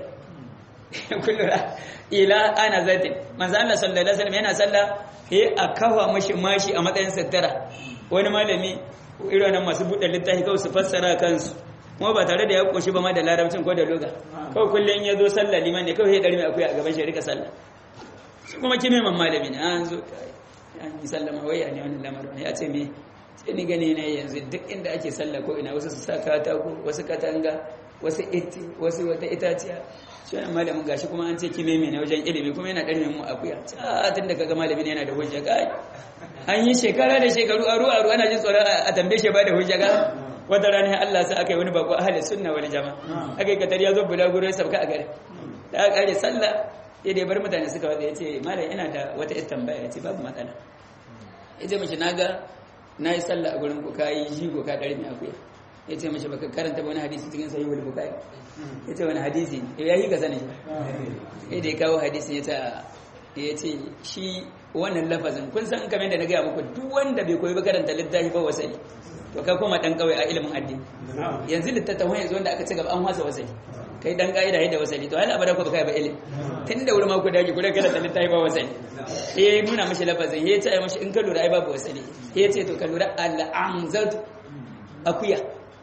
A: kullura ila anazati manzon Allah sallallahu alaihi wa sallam yana salla eh a kawa mashi mashi a matsayin sattara wani malami irin nan masu buɗe littafi kawai su fassara kansu kuma ba tare da ya koshi ba ma da larabcin ko da loga kawai kullum ya zo sallah liman ne kawai ya ɗari mai akuya a gaban shi rika sallah shi kuma kime man malami ne an zo an yi sallama waya ne wannan lamarin ya ce me sai ni gani ne yanzu duk inda ake sallah ko ina wasu su sa katako wasu katanga wasu iti wasu wata itaciya shi wannan malamin gashi kuma an ce kime me ne wajen ilimi kuma yana ɗari mu akuya a tun da kaga malami ne yana da hujja kai an yi shekara da shekaru aru aru ana jin tsoron a tambaye shi ba da hujja ga wata rana Allah sai aka yi wani bako ahli sunna wal jamaa aka yi katar ya zo bulaguro ya sabka a gare da aka kare sallah sai dai bar mutane suka wada yace mallam ina da wata ita tambaya yace babu matsala yace mishi naga nayi sallah a gurin ku kai jigo ka dare mai akuya yace mishi baka karanta wani hadisi cikin sahihul bukhari yace wani hadisi eh yayi ga sanin shi eh dai kawo hadisi yace yace shi wannan lafazin kun san kamar da na ga muku duk wanda bai koyi ba karanta littafi ba wasali to ka koma dan kawai a ilimin addini yanzu littattafan yanzu wanda aka ci gaba an wasa wasali kai dan kaida da wasali to hal abada ko baka ba ilimi tun da wurin ma ku dage ku da kada littafi ba wasali eh nuna mishi lafazin eh ce mishi in ka lura ai babu wasali eh ce to ka lura al-amzatu akuya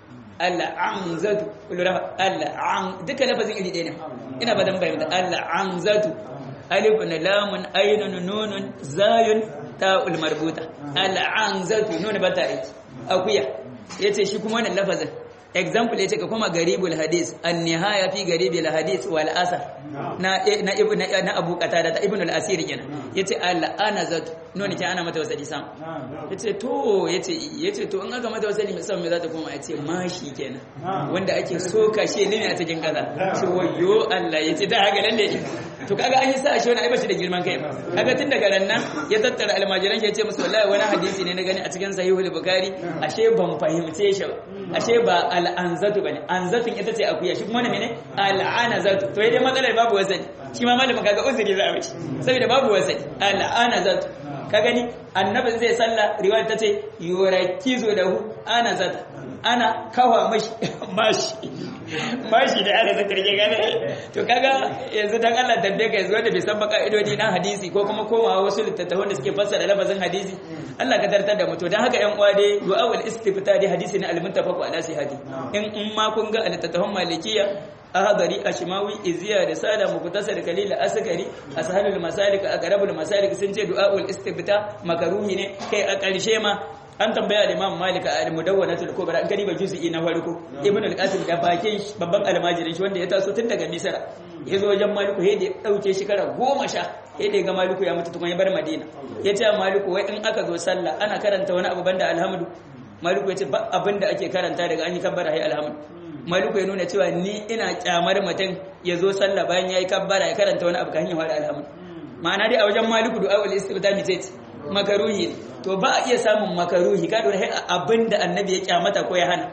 A: al-amzatu lura al-am duka lafazin iri ɗaya ne ina ba dan bayyana al-amzatu alifun lamun ainun nunun zayun ta'ul marbuta al-amzatu nun ba ta aiki akuya yace shi kuma wannan lafazin example yace ka kuma garibul hadis an-nihaya fi garibil hadis wal asar na na ibn na abu qatada ta ibn al-asir kenan yace al-anazat nuni ke ana mata wasali sam yace to yace yace to in aka mata wasali sam me za ta koma yace mashi kenan wanda ake soka shi ne a cikin kaza shi wayo Allah yace da haka lalle to kaga an yi sa shi wani ai bashi da girman kai kaga tun daga ran nan ya tattara almajiran shi yace musu wallahi wani hadisi ne na gani a cikin sahihul bukhari ashe ban fahimce shi ba ashe ba al-anzatu bane anzatun ita ce akuya shi kuma ne ne al-anazatu to dai matsalar babu wasali shi ma malamin kaga uzuri za a mishi saboda babu wasali al-anazatu ka gani annabin zai salla riwaya tace yurakizu lahu anazata ana kawa mashi mashi mashi da ana zakar ke gane to kaga yanzu dan Allah dambe ka yanzu wanda bai san baka idodi na hadisi ko kuma komawa wasu littattafan da suke fassara lafazin hadisi Allah ka tartar da mu to dan haka yan uwa dai du'aul istifta dai hadisi ne al-muttafaq ala sihhati in in ma kun ga littattafan malikiya ahadari ashmawi iziya da sada muqtasar kalil asgari ashalul masalik aqrabul masalik sun ce du'aul istifta makaruhi ne kai a ƙarshe ma an tambaya da Imam Malik a Mudawwanatul Kubra an gari ba juz'i na farko Ibn al-Qasim da bakin babban almajirin shi wanda ya taso tun daga Misra ya zo wajen Maliku ya da dauke shekara goma sha ya da ga Maliku ya mutu tukun ya bar Madina ya ce Maliku wai in aka zo sallah ana karanta wani abu banda alhamdu Maliku ya ce ba abinda ake karanta daga an yi kabbara hay alhamdu Maliku ya nuna cewa ni ina kyamar mutum ya zo sallah bayan yayi kabbara ya karanta wani abu kan ya fara alhamdu ma'ana dai a wajen Maliku du'a ul istifta mi ce makaruhi to ba a iya samun makaruhi ka dole abinda annabi ya kyamata ko ya hana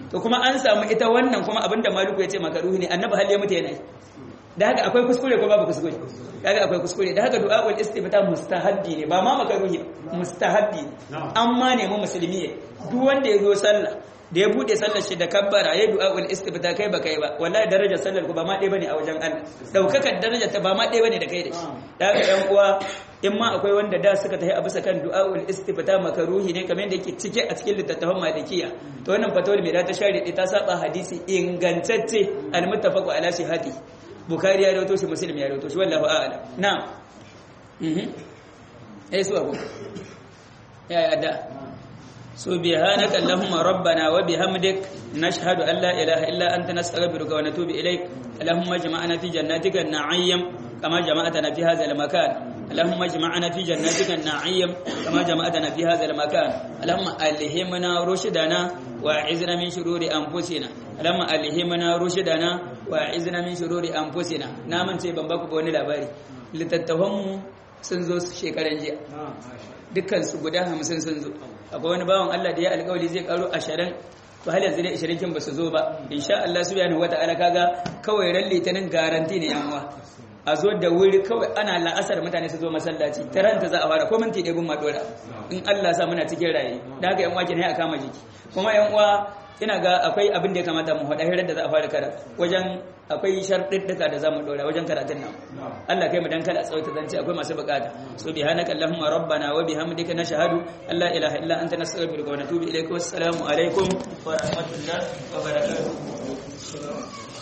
A: to kuma an samu ita wannan kuma abinda Maliku ya ce makaruhi ne annabi hal ya mutu yana da haka akwai kuskure ko babu kuskure kaga akwai kuskure da haka du'aul istifta mustahabbi ne ba ma makaruhi mustahabbi amma ne mu musulmi duk wanda ya zo sallah da ya bude sallar shi da kabbara ya du'aul istifta kai ba kai ba wallahi darajar sallar ku ba ma dai bane a wajen Allah daukakar darajar ta ba ma dai bane da kai da shi da haka yan uwa in ma akwai wanda da suka tafi a bisa kan du'aul istifta makaruhi ne kamar yadda yake cike a cikin littattafan malikiya to wannan fatawar mai da ta share ta saba hadisi ingantacce al-muttafaqu ala sihhati bukhari ya rawaito shi muslim ya rawaito shi wallahu a'lam na'am mhm eh su abu ya ada subhanaka allahumma rabbana wa bihamdik nashhadu an la ilaha illa anta nastaghfiruka wa natubu ilaik allahumma ijma'na fi jannatika an-na'im kama jama'atana fi hadha al-makan اللهم اجمعنا في جناتك النعيم كما جمعتنا في هذا المكان اللهم ألهمنا رشدنا وأعذنا من شرور أنفسنا اللهم ألهمنا رشدنا وأعذنا من شرور أنفسنا نامن sai ban baku ba wani labari littattafan sun zo shekaran jiya dukkan su guda hamsin sun zo akwai wani bawan Allah da ya alƙawari zai karo ashirin to har yanzu dai ashirin kin ba su zo ba insha Allah subhanahu wataala kaga kawai ran litinin garanti ne yan uwa a zo da wuri kawai ana la'asar mutane su zo masallaci taranta za a fara ko minti ɗaya bin madora in Allah sa muna cikin raye da haka yan uwa kin a kama jiki kuma yan uwa ina ga akwai abin da ya kamata mu faɗa hirar da za a fara karatu wajen akwai sharɗiɗɗuka da za mu ɗora wajen karatun nan Allah kai mu dan kada tsauta zance akwai masu bukata subhanaka allahumma rabbana wa bihamdika nashhadu an la ilaha illa anta nastaghfiruka wa natubu ilayka wassalamu alaikum wa rahmatullahi wa barakatuh